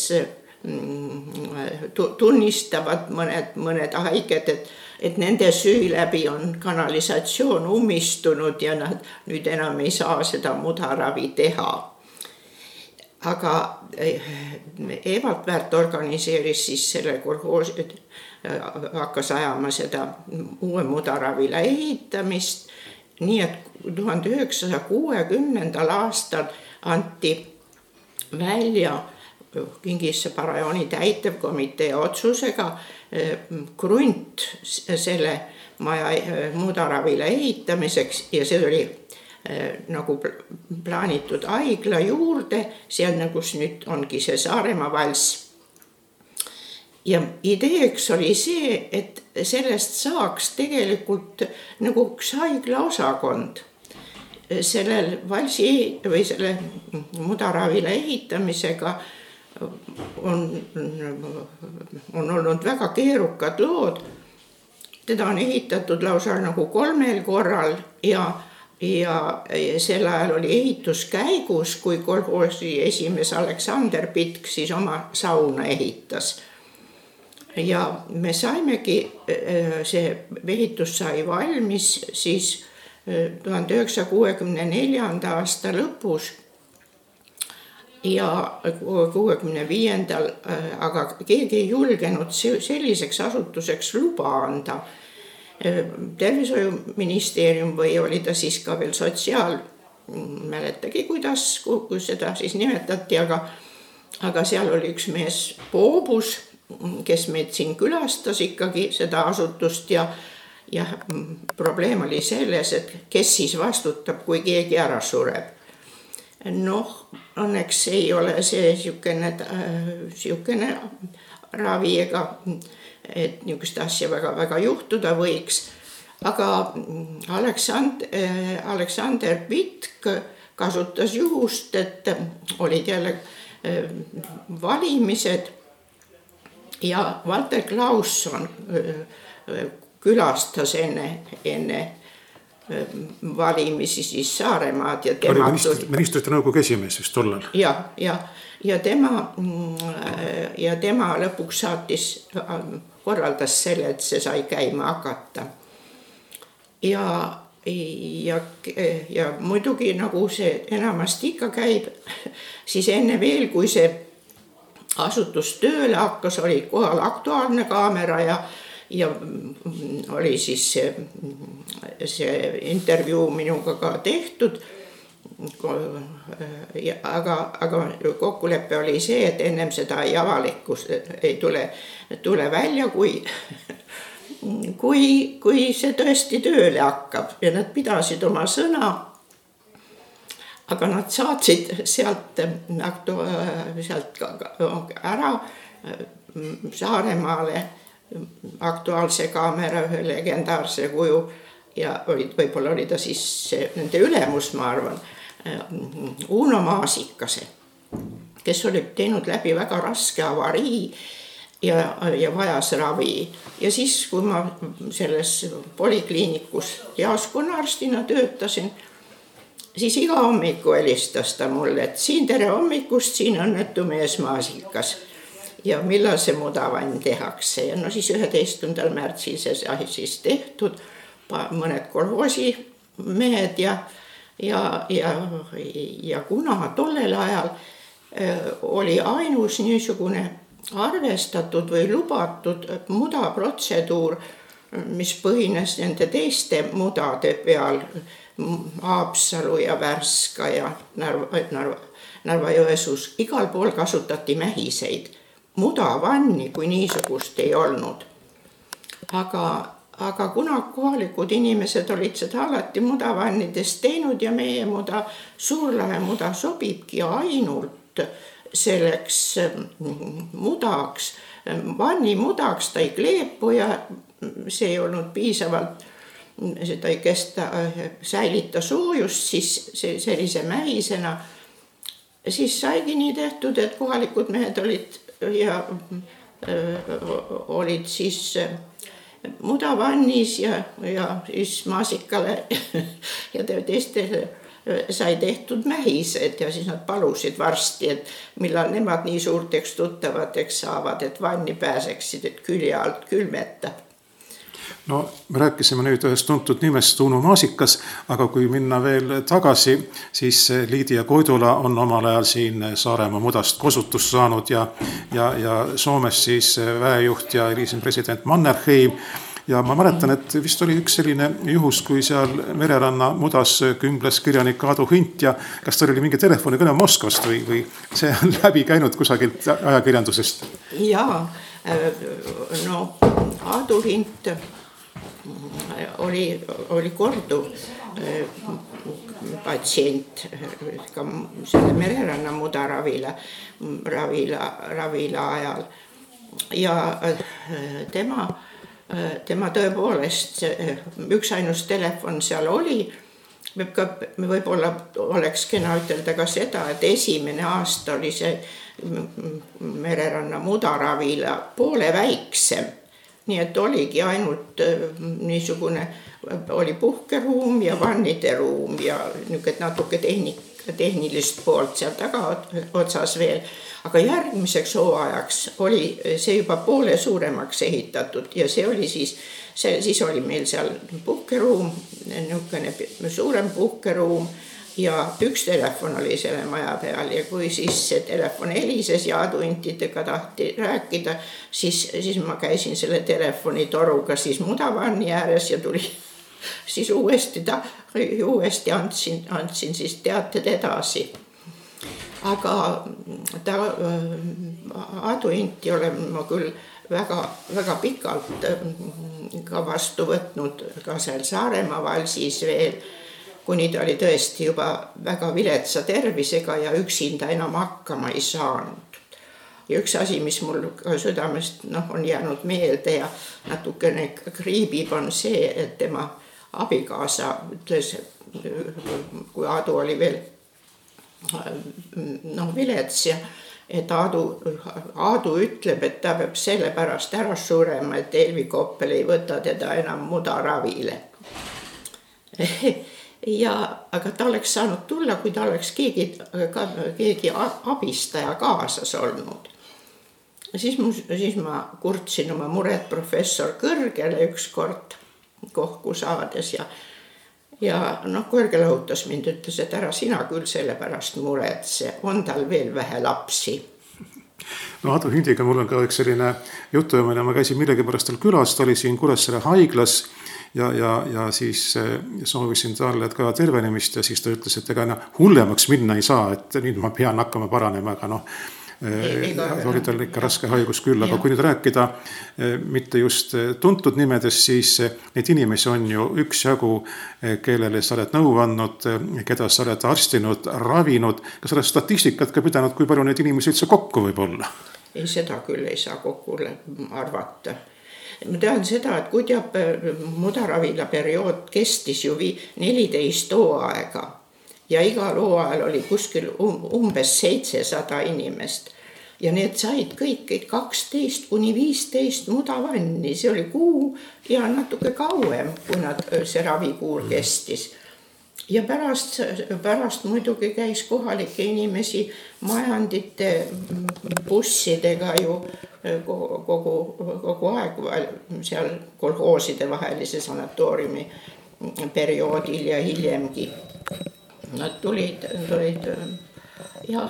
tunnistavad mõned, mõned haiged, et, et nende süü läbi on kanalisatsioon ummistunud ja nad nüüd enam ei saa seda mudaravi teha. Aga Evald Värt organiseeris siis selle kolhoosi, hakkas ajama seda uue mudaravila ehitamist, nii et tuhande üheksasaja kuuekümnendal aastal anti välja Kingissepa rajooni täitevkomitee otsusega krunt selle maja mudaravila ehitamiseks ja see oli nagu plaanitud haigla juurde, seal kus nüüd ongi see Saaremaa vals. Ja ideeks oli see, et sellest saaks tegelikult nagu üks haigla osakond. Sellel valsi või selle mudaravila ehitamisega on, on olnud väga keerukad lood. Teda on ehitatud lausa nagu kolmel korral ja Ja sel ajal oli ehituskäigus, kui kolhoosi esimees Aleksander Pitk siis oma sauna ehitas. Ja me saimegi, see ehitus sai valmis siis tuhande üheksasaja kuuekümne neljanda aasta lõpus ja kuuekümne viiendal, aga keegi ei julgenud selliseks asutuseks luba anda. Tervishoiuministeerium või oli ta siis ka veel sotsiaal, mäletagi kuidas, kui seda siis nimetati, aga, aga seal oli üks mees Poobus, kes meid siin külastas ikkagi seda asutust ja, ja probleem oli selles, et kes siis vastutab, kui keegi ära sureb. Noh, õnneks ei ole see siukene, siukene ravi ega et niisugust asja väga, väga juhtuda võiks. Aga Aleksand, Aleksander Pitk kasutas juhust, et olid jälle valimised ja Walter Klausson külastas enne, enne valimisi siis Saaremaad. Ja tema ministrite, ministrite nõukogu esimees vist tollal. Ja, ja, ja tema, ja tema lõpuks saatis korraldas selle, et see sai käima hakata. Ja, ja, ja muidugi nagu see enamasti ikka käib, siis enne veel, kui see asutus tööle hakkas, oli kohal Aktuaalne kaamera ja, ja oli siis see, see intervjuu minuga ka tehtud. Aga, aga kokkulepe oli see, et ennem seda ei avalikkus ei tule, tule välja, kui, kui, kui see tõesti tööle hakkab ja nad pidasid oma sõna. Aga nad saatsid sealt, sealt ära Saaremaale Aktuaalse kaamera ühe legendaarse kuju ja võib-olla oli ta siis nende ülemus, ma arvan, Uno Maasikase, kes oli teinud läbi väga raske avarii ja, ja vajas ravi. Ja siis, kui ma selles polikliinikus jaoskonnarstina töötasin, siis iga hommiku helistas ta mulle, et siin tere hommikust, siin õnnetu mees Maasikas. Ja millal see mudavann tehakse. Ja no siis üheteistkümnendal märtsil see sai siis tehtud, mõned kolhoosi mehed ja Ja, ja, ja kuna tollel ajal oli ainus niisugune arvestatud või lubatud mudaprotseduur, mis põhines nende teiste mudade peal, Haapsalu ja Värska ja Narva, Narva, Narva-Jõesuus, igal pool kasutati mähiseid. Mudavanni kui niisugust ei olnud. Aga Aga kuna kohalikud inimesed olid seda alati mudavannides teinud ja meie muda, Suurlahe muda sobibki ainult selleks mudaks, vanni mudaks ta ei kleepu ja see ei olnud piisavalt, seda ei kesta säilita soojust, siis sellise mähisena siis saigi nii tehtud, et kohalikud mehed olid ja öö, olid siis mudavannis ja, ja siis maasikale ja teistele sai tehtud mähised ja siis nad palusid varsti, et millal nemad nii suurteks tuttavateks saavad, et vanni pääseksid, et külje alt külmetab. No me rääkisime nüüd ühest tuntud nimest Uno Maasikas, aga kui minna veel tagasi, siis Liidia Koidula on omal ajal siin Saaremaa mudast kosutust saanud ja, ja, ja Soomes siis väejuht ja Eliisin president Mannerheim. Ja ma mäletan, et vist oli üks selline juhus, kui seal mereranna mudas kümbles kirjanik Aadu Hint ja kas tal oli mingi telefonikõne Moskvast või, või see on läbi käinud kusagilt ajakirjandusest? Jaa, no Aadu Hint oli, oli korduv patsient ka selle mereranna muda ravila, ravila, ravila ajal ja tema tema tõepoolest üks ainus telefon seal oli. Võib-olla oleks kena ütelda ka seda, et esimene aasta oli see mereranna mudaravila poole väiksem. Nii et oligi ainult niisugune, oli puhkeruum ja vannide ruum ja natuke tehnik, tehnilist poolt seal taga otsas veel. Aga järgmiseks hooajaks oli see juba poole suuremaks ehitatud ja see oli siis, see, siis oli meil seal puhkeruum, niisugune suurem puhkeruum ja üks telefon oli selle maja peal ja kui siis see telefon helises ja aduintidega tahti rääkida, siis, siis ma käisin selle telefonitoruga siis mudavanni ääres ja tuli siis uuesti, ta, uuesti andsin, andsin siis teated edasi. Aga ta Aadu Hinti olen ma küll väga, väga pikalt ka vastu võtnud ka seal Saaremaa valsis veel, kuni ta oli tõesti juba väga viletsa tervisega ja üksinda enam hakkama ei saanud. Ja üks asi, mis mul südamest no, on jäänud meelde ja natukene kriibib on see, et tema abikaasa ütles, kui Aadu oli veel noh, vilets ja et Aadu, Aadu ütleb, et ta peab selle pärast ära surema, et Elvi Koppel ei võta teda enam mudaravile. Ja, aga ta oleks saanud tulla, kui ta oleks keegi, keegi abistaja kaasas olnud. Siis, mu, siis ma kurtsin oma muret professor Kõrgele üks kord kohku saades ja Ja noh, Kõrge lõhutas mind, ütles, et ära sina küll selle pärast muretse, on tal veel vähe lapsi. No Aadu Hindiga mul on ka üks selline jutuajamine, ma käisin millegi pärast tal külas, ta oli siin Kuressaare haiglas ja, ja, ja siis soovisin talle ka tervenemist ja siis ta ütles, et ega hullemaks minna ei saa, et nüüd ma pean hakkama paranema, aga noh, oli tal ikka raske haigus küll, aga kui nüüd rääkida mitte just tuntud nimedes, siis neid inimesi on ju üksjagu, kellele sa oled nõu andnud, keda sa oled arstinud, ravinud. Kas sa oled statistikat ka pidanud, kui palju neid inimesi üldse kokku võib olla? Ei, seda küll ei saa kokku arvata. Ma tean seda, et kui teab mudaravila periood kestis ju neliteist hooaega. Ja igal hooajal oli kuskil umbes seitsesada inimest. Ja need said kõik kaksteist kuni viisteist mudavanni. See oli kuu ja natuke kauem, kui nad see ravikuur kestis. Ja pärast, pärast muidugi käis kohalike inimesi majandite bussidega ju kogu, kogu aeg seal kolhooside vahelise sanatooriumi perioodil ja hiljemgi. Nad tulid, tulid ja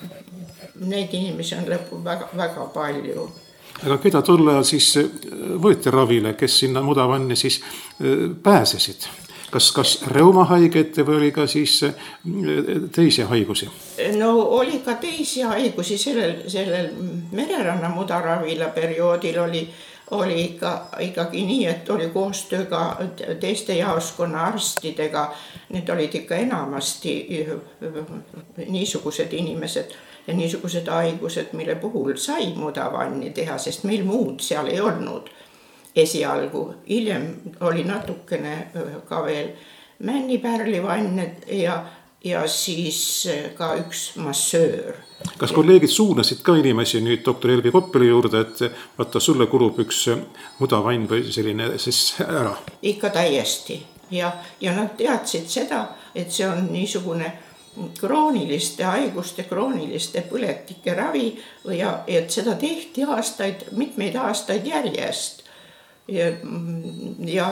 neid inimesi on lõpu väga, väga palju. Aga keda tolle siis võeti ravile, kes sinna mudavanni siis pääsesid? Kas, kas reumahaigete või oli ka siis teisi haigusi? No oli ka teisi haigusi. Sellel, sellel mereranna mudaravila perioodil oli oli ikka, ikkagi nii, et oli koostööga teiste jaoskonna arstidega. Need olid ikka enamasti niisugused inimesed ja niisugused haigused, mille puhul sai mudavanni teha, sest meil muud seal ei olnud esialgu. Hiljem oli natukene ka veel männipärlivann ja ja siis ka üks massöör. Kas kolleegid suunasid ka inimesi nüüd doktor Elvi Koppeli juurde, et vaata, sulle kulub üks mudavann või selline siis ära? Ikka täiesti. Ja, ja nad teadsid seda, et see on niisugune krooniliste haiguste, krooniliste põletike ravi ja et seda tehti aastaid, mitmeid aastaid järjest. Ja, ja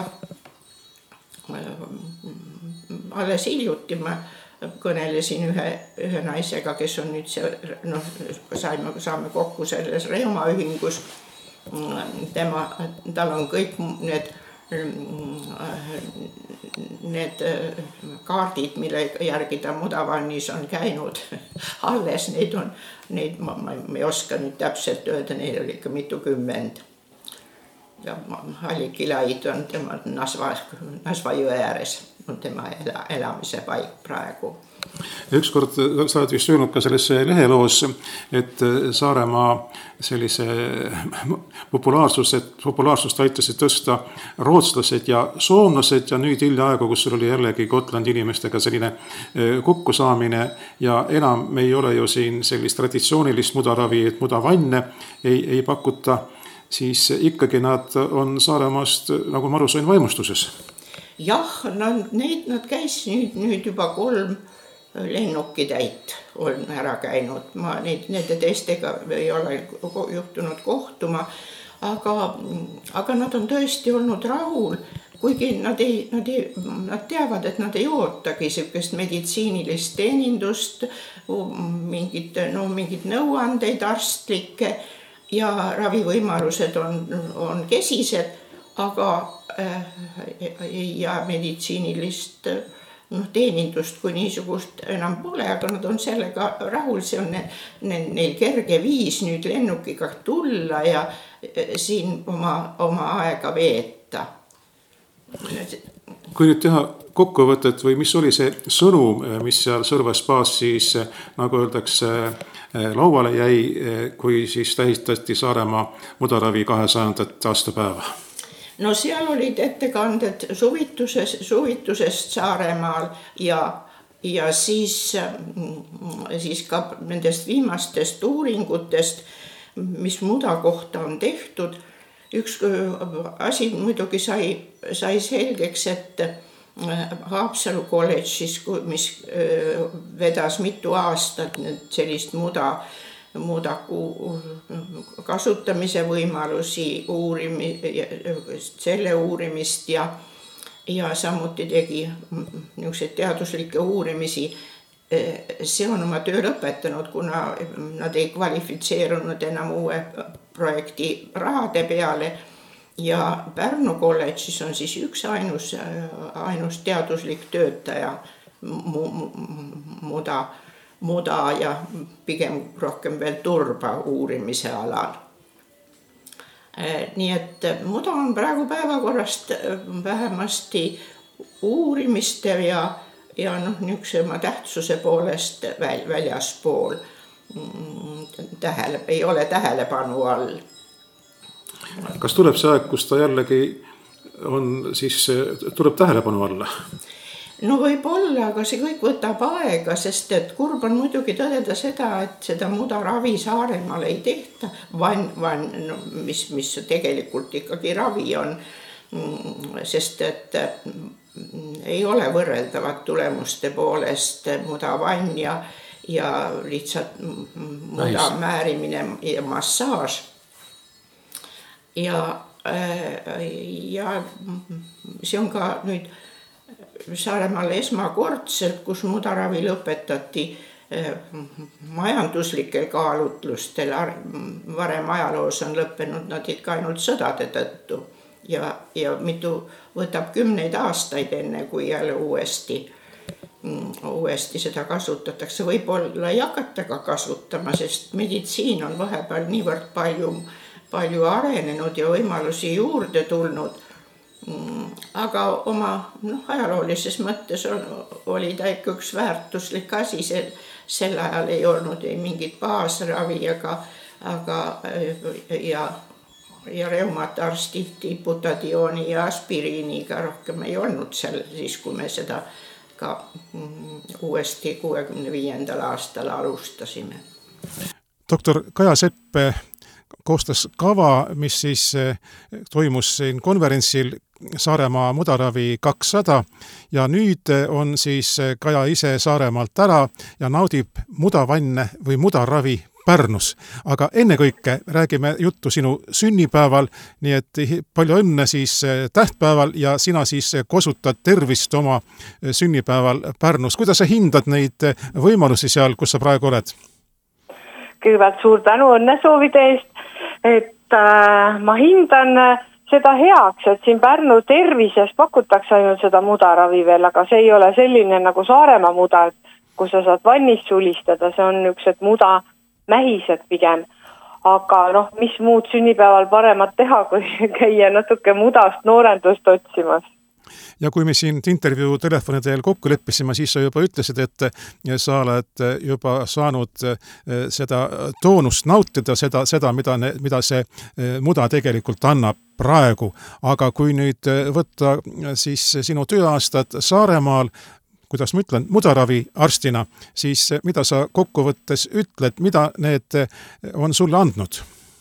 alles hiljuti ma kõnelesin ühe, ühe naisega, kes on nüüd see, noh, saime, saame kokku selles reumaühingus. Tema, tal on kõik need need kaardid, mille järgi ta mudavannis on käinud alles, neid on, neid ma, ma ei oska nüüd täpselt öelda, neil oli ikka mitu kümmend. Ja Hallikilaid on tema Nasva, Nasva jõe ääres, on tema ela, elamise paik praegu. Ükskord sa oled vist öelnud ka selles leheloos, et Saaremaa sellise populaarsust, populaarsust aitasid tõsta rootslased ja soomlased ja nüüd hiljaaegu, kus sul oli jällegi Gotlandi inimestega selline kokkusaamine ja enam me ei ole ju siin sellist traditsioonilist mudaravi, et mudavanne ei, ei pakuta, siis ikkagi nad on Saaremaast, nagu ma aru sain, vaimustuses. Jah, nad, neid, nad käis nüüd, nüüd juba kolm lennukitäit on ära käinud. Ma neid, nende teistega ei ole juhtunud kohtuma, aga, aga nad on tõesti olnud rahul, kuigi nad, ei, nad, ei, nad teavad, et nad ei ootagi sellist meditsiinilist teenindust, mingid, no, mingid nõuandeid arstlikke ja ravivõimalused on, on kesised, aga ja meditsiinilist noh, teenindust kui niisugust enam pole, aga nad on sellega rahul, see on neil, neil kerge viis nüüd lennukiga tulla ja siin oma, oma aega veeta. Kui nüüd teha kokkuvõtet või mis oli see sõnum, mis seal Sõrvas baas siis, nagu öeldakse, lauale jäi, kui siis tähistati Saaremaa mudaravi kahesajandat aastapäeva? No seal olid ettekanded suvituses, suvitusest Saaremaal ja, ja siis, siis ka nendest viimastest uuringutest, mis muda kohta on tehtud. Üks asi muidugi sai, sai selgeks, et Haapsalu kolledžis, mis vedas mitu aastat sellist muda, mudaku kasutamise võimalusi, uurimi, selle uurimist ja, ja samuti tegi niisuguseid teaduslikke uurimisi. See on oma töö lõpetanud, kuna nad ei kvalifitseerunud enam uue projekti rahade peale ja Pärnu kolledžis on siis üks ainus, ainus teaduslik töötaja muda muda ja pigem rohkem veel turba uurimise alal. Nii et muda on praegu päevakorrast vähemasti uurimiste ja, ja noh, niisugusema tähtsuse poolest väl, väljaspool tähele, ei ole tähelepanu all. Kas tuleb see aeg, kus ta jällegi on, siis tuleb tähelepanu alla? No võib olla, aga see kõik võtab aega, sest et kurb on muidugi tõdeda seda, et seda mudaravi Saaremaal ei tehta, van, van, no, mis, mis tegelikult ikkagi ravi on, sest et ei ole võrreldavat tulemuste poolest mudavann ja, ja lihtsalt muda määrimine ja massaaž. Ja, ja see on ka nüüd Saaremaal esmakordselt, kus mudaravi lõpetati majanduslikel kaalutlustel. Varem ajaloos on lõppenud nad ikka ainult sõdade tõttu ja, ja mitu võtab kümneid aastaid enne, kui jälle uuesti, uuesti seda kasutatakse. Võib-olla ei hakata ka kasutama, sest meditsiin on vahepeal niivõrd palju, palju arenenud ja võimalusi juurde tulnud. Aga oma noh, ajaloolises mõttes on, oli ta ikka üks väärtuslik asi, sel, sel ajal ei olnud ei mingit baasravi, aga, aga ja, ja reumatarstiti butadiooni ja aspiriiniga rohkem ei olnud seal siis, kui me seda ka uuesti kuuekümne viiendal aastal alustasime. Doktor Kaja Sepp koostas kava, mis siis toimus siin konverentsil Saaremaa mudaravi kakssada ja nüüd on siis Kaja ise Saaremaalt ära ja naudib mudavanne või mudaravi Pärnus. Aga ennekõike räägime juttu sinu sünnipäeval, nii et palju õnne siis tähtpäeval ja sina siis kosutad tervist oma sünnipäeval Pärnus. Kuidas sa hindad neid võimalusi seal, kus sa praegu oled? Kõigepealt suur tänu õnnesoovide eest, et äh, ma hindan seda heaks, et siin Pärnu tervises pakutakse ainult seda mudaravi veel, aga see ei ole selline nagu Saaremaa muda, kus sa saad vannis sulistada, see on üks, et muda mähised pigem. Aga noh, mis muud sünnipäeval paremat teha, kui käia natuke mudast noorendust otsimas. Ja kui me siin intervjuu telefoni teel kokku leppisime, siis sa juba ütlesid, et sa oled juba saanud seda toonust nautida, seda, seda mida, mida see muda tegelikult annab praegu. Aga kui nüüd võtta siis sinu tööaastad Saaremaal, kuidas ma ütlen, mudaravi arstina, siis mida sa kokkuvõttes ütled, mida need on sulle andnud?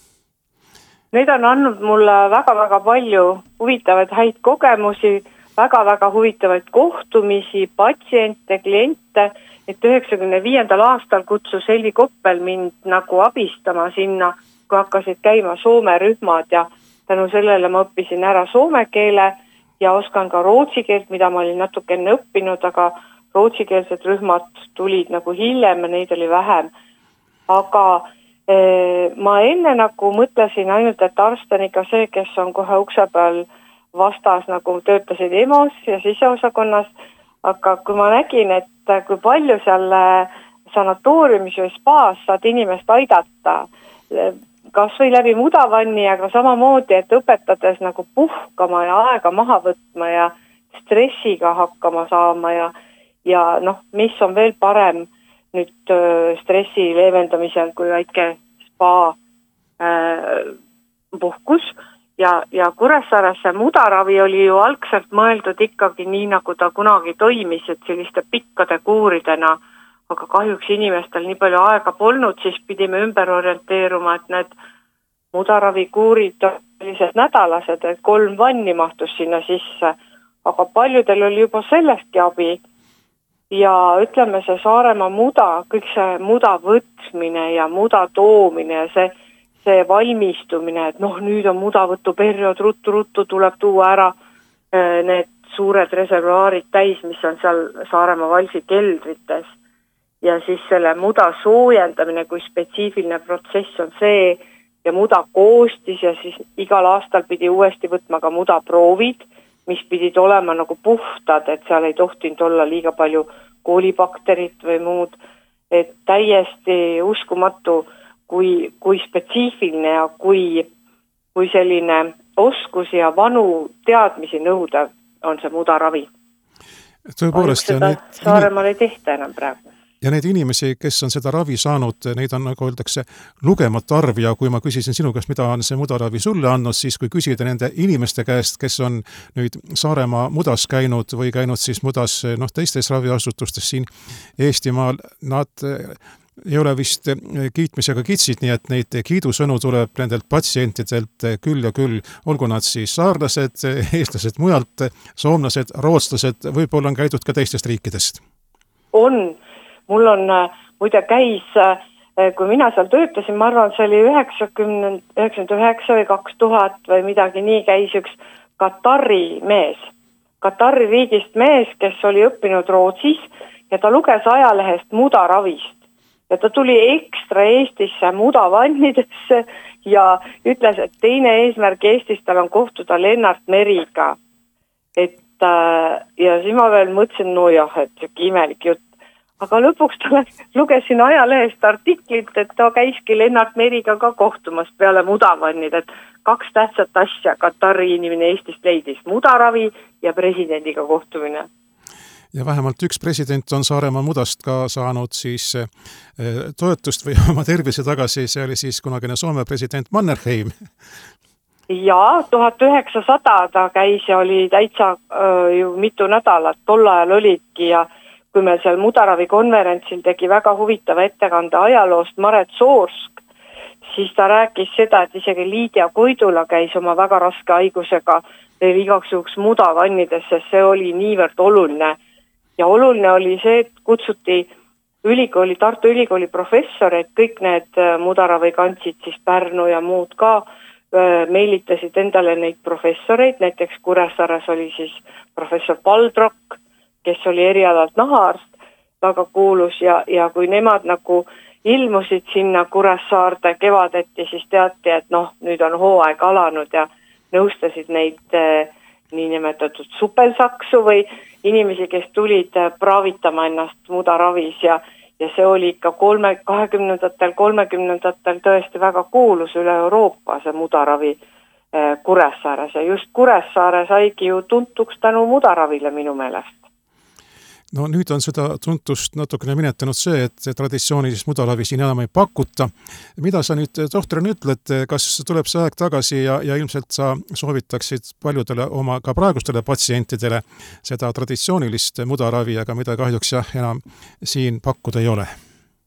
Need on andnud mulle väga-väga palju huvitavaid häid kogemusi, väga-väga huvitavaid kohtumisi, patsiente, kliente, et üheksakümne viiendal aastal kutsus Helvi Koppel mind nagu abistama sinna, kui hakkasid käima Soome rühmad ja tänu sellele ma õppisin ära soome keele ja oskan ka rootsi keelt, mida ma olin natuke enne õppinud, aga rootsikeelsed rühmad tulid nagu hiljem ja neid oli vähem. Aga eh, ma enne nagu mõtlesin ainult, et arst on ikka see, kes on kohe ukse peal vastas, nagu töötasid E M O-s ja siseosakonnas, aga kui ma nägin, et kui palju seal sanatooriumis või spaas saad inimest aidata, kas või läbi mudavanni, aga samamoodi, et õpetades nagu puhkama ja aega maha võtma ja stressiga hakkama saama ja, ja noh, mis on veel parem nüüd stressi leevendamisel kui väike spa äh, puhkus. Ja, ja Kuressaares see mudaravi oli ju algselt mõeldud ikkagi nii, nagu ta kunagi toimis, et selliste pikkade kuuridena, aga kahjuks inimestel nii palju aega polnud, siis pidime ümber orienteeruma, et need mudaravikuurid on sellised nädalased, et kolm vanni mahtus sinna sisse, aga paljudel oli juba sellestki abi. Ja ütleme see Saaremaa muda, kõik see muda võtmine ja muda toomine ja see see valmistumine, et noh, nüüd on mudavõtuperiood, ruttu-ruttu tuleb tuua ära need suured reservuaarid täis, mis on seal Saaremaa valsi keldrites. Ja siis selle muda soojendamine, kui spetsiifiline protsess on see ja muda koostis ja siis igal aastal pidi uuesti võtma ka muda proovid, mis pidid olema nagu puhtad, et seal ei tohtinud olla liiga palju koolibakterit või muud, et täiesti uskumatu kui, kui spetsiifiline ja kui, kui selline oskus ja vanu teadmisi nõuda on see mudaravi. Tõepoolest, ja need, Saaremaal ei tehta enam praegu. Ja need inimesi, kes on seda ravi saanud, neid on, nagu öeldakse, lugemata arv ja kui ma küsisin sinu käest, mida on see mudaravi sulle andnud, siis kui küsida nende inimeste käest, kes on nüüd Saaremaa mudas käinud või käinud siis mudas noh, teistes raviasutustes siin Eestimaal, nad ei ole vist kiitmisega kitsid, nii et neid kiidusõnu tuleb nendelt patsientidelt küll ja küll, olgu nad siis saarlased, eestlased mujalt, soomlased, rootslased, võib-olla on käidud ka teistest riikidest. On. Mul on, muide käis, kui mina seal töötasin, ma arvan, see oli üheksakümmend üheksa või kaks tuhat või midagi nii, käis üks Katari mees. Katari riigist mees, kes oli õppinud Rootsis ja ta luges ajalehest mudaravist. Ja ta tuli ekstra Eestisse mudavannidesse ja ütles, et teine eesmärk Eestis tal on kohtuda Lennart Meriga. Et, ja siis ma veel mõtlesin, no jah, et imelik jutt. Aga lõpuks ta lugesin ajalehest artiklit, et ta käiski Lennart Meriga ka kohtumas peale mudavannid, et kaks tähtsat asja Katari inimene Eestist leidis, mudaravi ja presidendiga kohtumine. Ja vähemalt üks president on Saaremaa mudast ka saanud siis toetust või oma tervise tagasi, see oli siis kunagine Soome president Mannerheim. ja tuhat üheksasada ta käis ja oli täitsa öö, ju mitu nädalat, tol ajal olidki ja kui meil seal Mudaravi konverentsil tegi väga huvitava ettekande ajaloost Maret Soorsk, siis ta rääkis seda, et isegi Liidia Koidula käis oma väga raske haigusega veel igaks juhuks muda kannides, sest see oli niivõrd oluline. Ja oluline oli see, et kutsuti ülikooli, Tartu ülikooli professoreid, kõik need Mudaravi kantsid, siis Pärnu ja muud ka, meelitasid endale neid professoreid, näiteks Kuressaares oli siis professor Paldrok, kes oli erialalt nahaarst, väga kuulus ja, ja kui nemad nagu ilmusid sinna Kuressaarde kevadeti, siis teati, et noh, nüüd on hooaeg alanud ja nõustasid neid eh, niinimetatud supelsaksu või inimesi, kes tulid praavitama ennast Mudaravis ja, ja see oli ikka kolme, kahekümnendatel, kolmekümnendatel tõesti väga kuulus üle Euroopa see Mudaravi eh, Kuressaares ja just Kuressaare saigi ju tuntuks tänu Mudaravile minu meelest. No nüüd on seda tuntust natukene minetanud see, et traditsioonilist Mudaravi siin enam ei pakuta. Mida sa nüüd tohtrina ütled, kas tuleb see aeg tagasi ja, ja ilmselt sa soovitaksid paljudele oma ka praegustele patsientidele seda traditsioonilist Mudaravi, aga mida kahjuks jah enam siin pakkuda ei ole?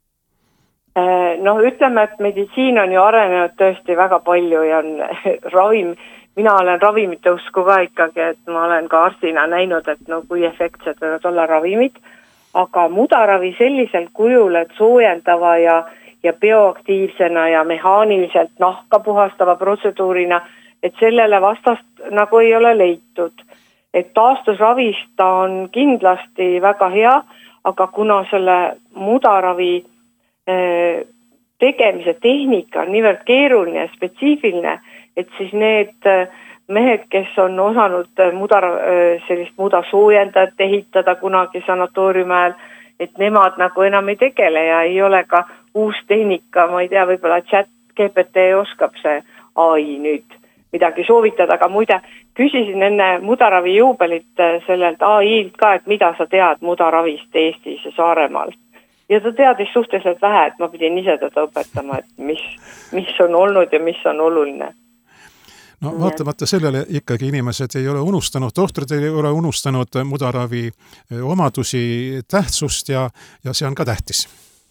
No ütleme, et meditsiin on ju arenenud tõesti väga palju ja on ravim, mina olen ravimite usku ka ikkagi, et ma olen ka arstina näinud, et no kui efektsed võivad olla ravimid, aga Mudaravi sellisel kujul, et soojendava ja, ja bioaktiivsena ja mehaaniliselt nahka puhastava protseduurina, et sellele vastast nagu ei ole leitud. Et taastusravist ta on kindlasti väga hea, aga kuna selle Mudaravi eh, tegemise tehnika on niivõrd keeruline ja spetsiifiline, et siis need mehed, kes on osanud muda, sellist muda soojendajat ehitada kunagi sanatooriumi ajal, et nemad nagu enam ei tegele ja ei ole ka uus tehnika, ma ei tea, võib-olla chat G P T oskab see A I nüüd midagi soovitada, aga muide küsisin enne Mudaravi juubelit sellelt A I-lt ka, et mida sa tead Mudaravist Eestis ja Saaremaal. Ja ta teadis suhteliselt vähe, et ma pidin ise teda õpetama, et mis, mis on olnud ja mis on oluline. No vaatamata sellele ikkagi inimesed ei ole unustanud, tohtrid ei ole unustanud Mudaravi omadusi, tähtsust ja, ja see on ka tähtis.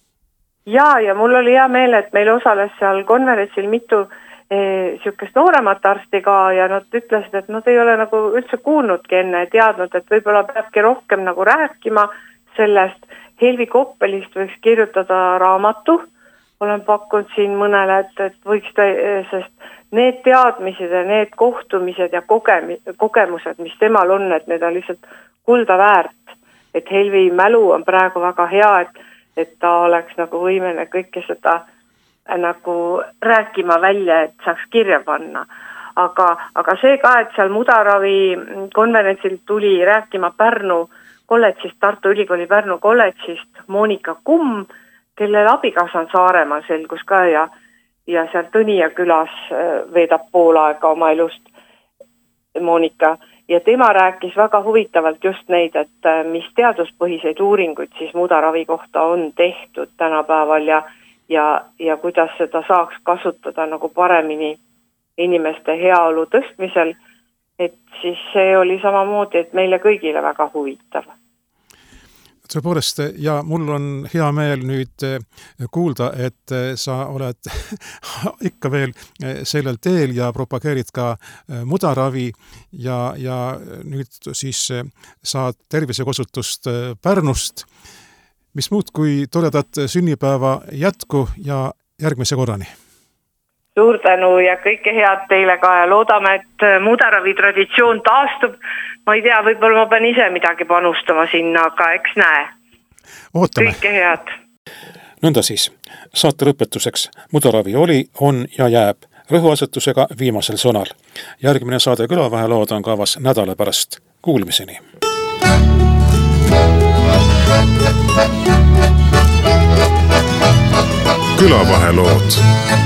Ja, ja mul oli hea meel, et meil osales seal konverentsil mitu eh, sihukest nooremat arsti ka ja nad ütlesid, et nad ei ole nagu üldse kuulnudki enne ja teadnud, et võib-olla peabki rohkem nagu rääkima sellest. Helvi Koppelist võiks kirjutada raamatu, olen pakkunud siin mõnele, et, et võiks ta, sest need teadmised ja need kohtumised ja kogemi, kogemused, mis temal on, et need on lihtsalt kulda väärt. Et Helvi mälu on praegu väga hea, et, et ta oleks nagu võimene kõike seda nagu rääkima välja, et saaks kirja panna. Aga, aga see ka, et seal Mudaravi konverentsil tuli rääkima Pärnu kolledžist, Tartu Ülikooli Pärnu kolledžist Monika Kumm, kellel abikaasa on Saaremaal selgus ka ja, ja seal Tõnija külas veedab pool aega oma elust Monika. Ja tema rääkis väga huvitavalt just neid, et mis teaduspõhiseid uuringuid siis Mudaravi kohta on tehtud tänapäeval ja, ja, ja kuidas seda saaks kasutada nagu paremini inimeste heaolu tõstmisel. Et siis see oli samamoodi, et meile kõigile väga huvitav. Tõepoolest, ja mul on hea meel nüüd kuulda, et sa oled ikka veel sellel teel ja propageerid ka Mudaravi ja, ja nüüd siis saad tervisekosutust Pärnust. Mis muud kui toredat sünnipäeva jätku ja järgmise korrani? Suur tänu ja kõike head teile ka ja loodame, et Mudaravi traditsioon taastub. Ma ei tea, võib-olla ma pean ise midagi panustama sinna, aga eks näe. Ootame. Kõike head. Nõnda siis, saate lõpetuseks Mudaravi oli, on ja jääb rõhuasetusega viimasel sõnal. Järgmine saade Külavahelood on kavas nädala pärast. Kuulmiseni. Külavahelood.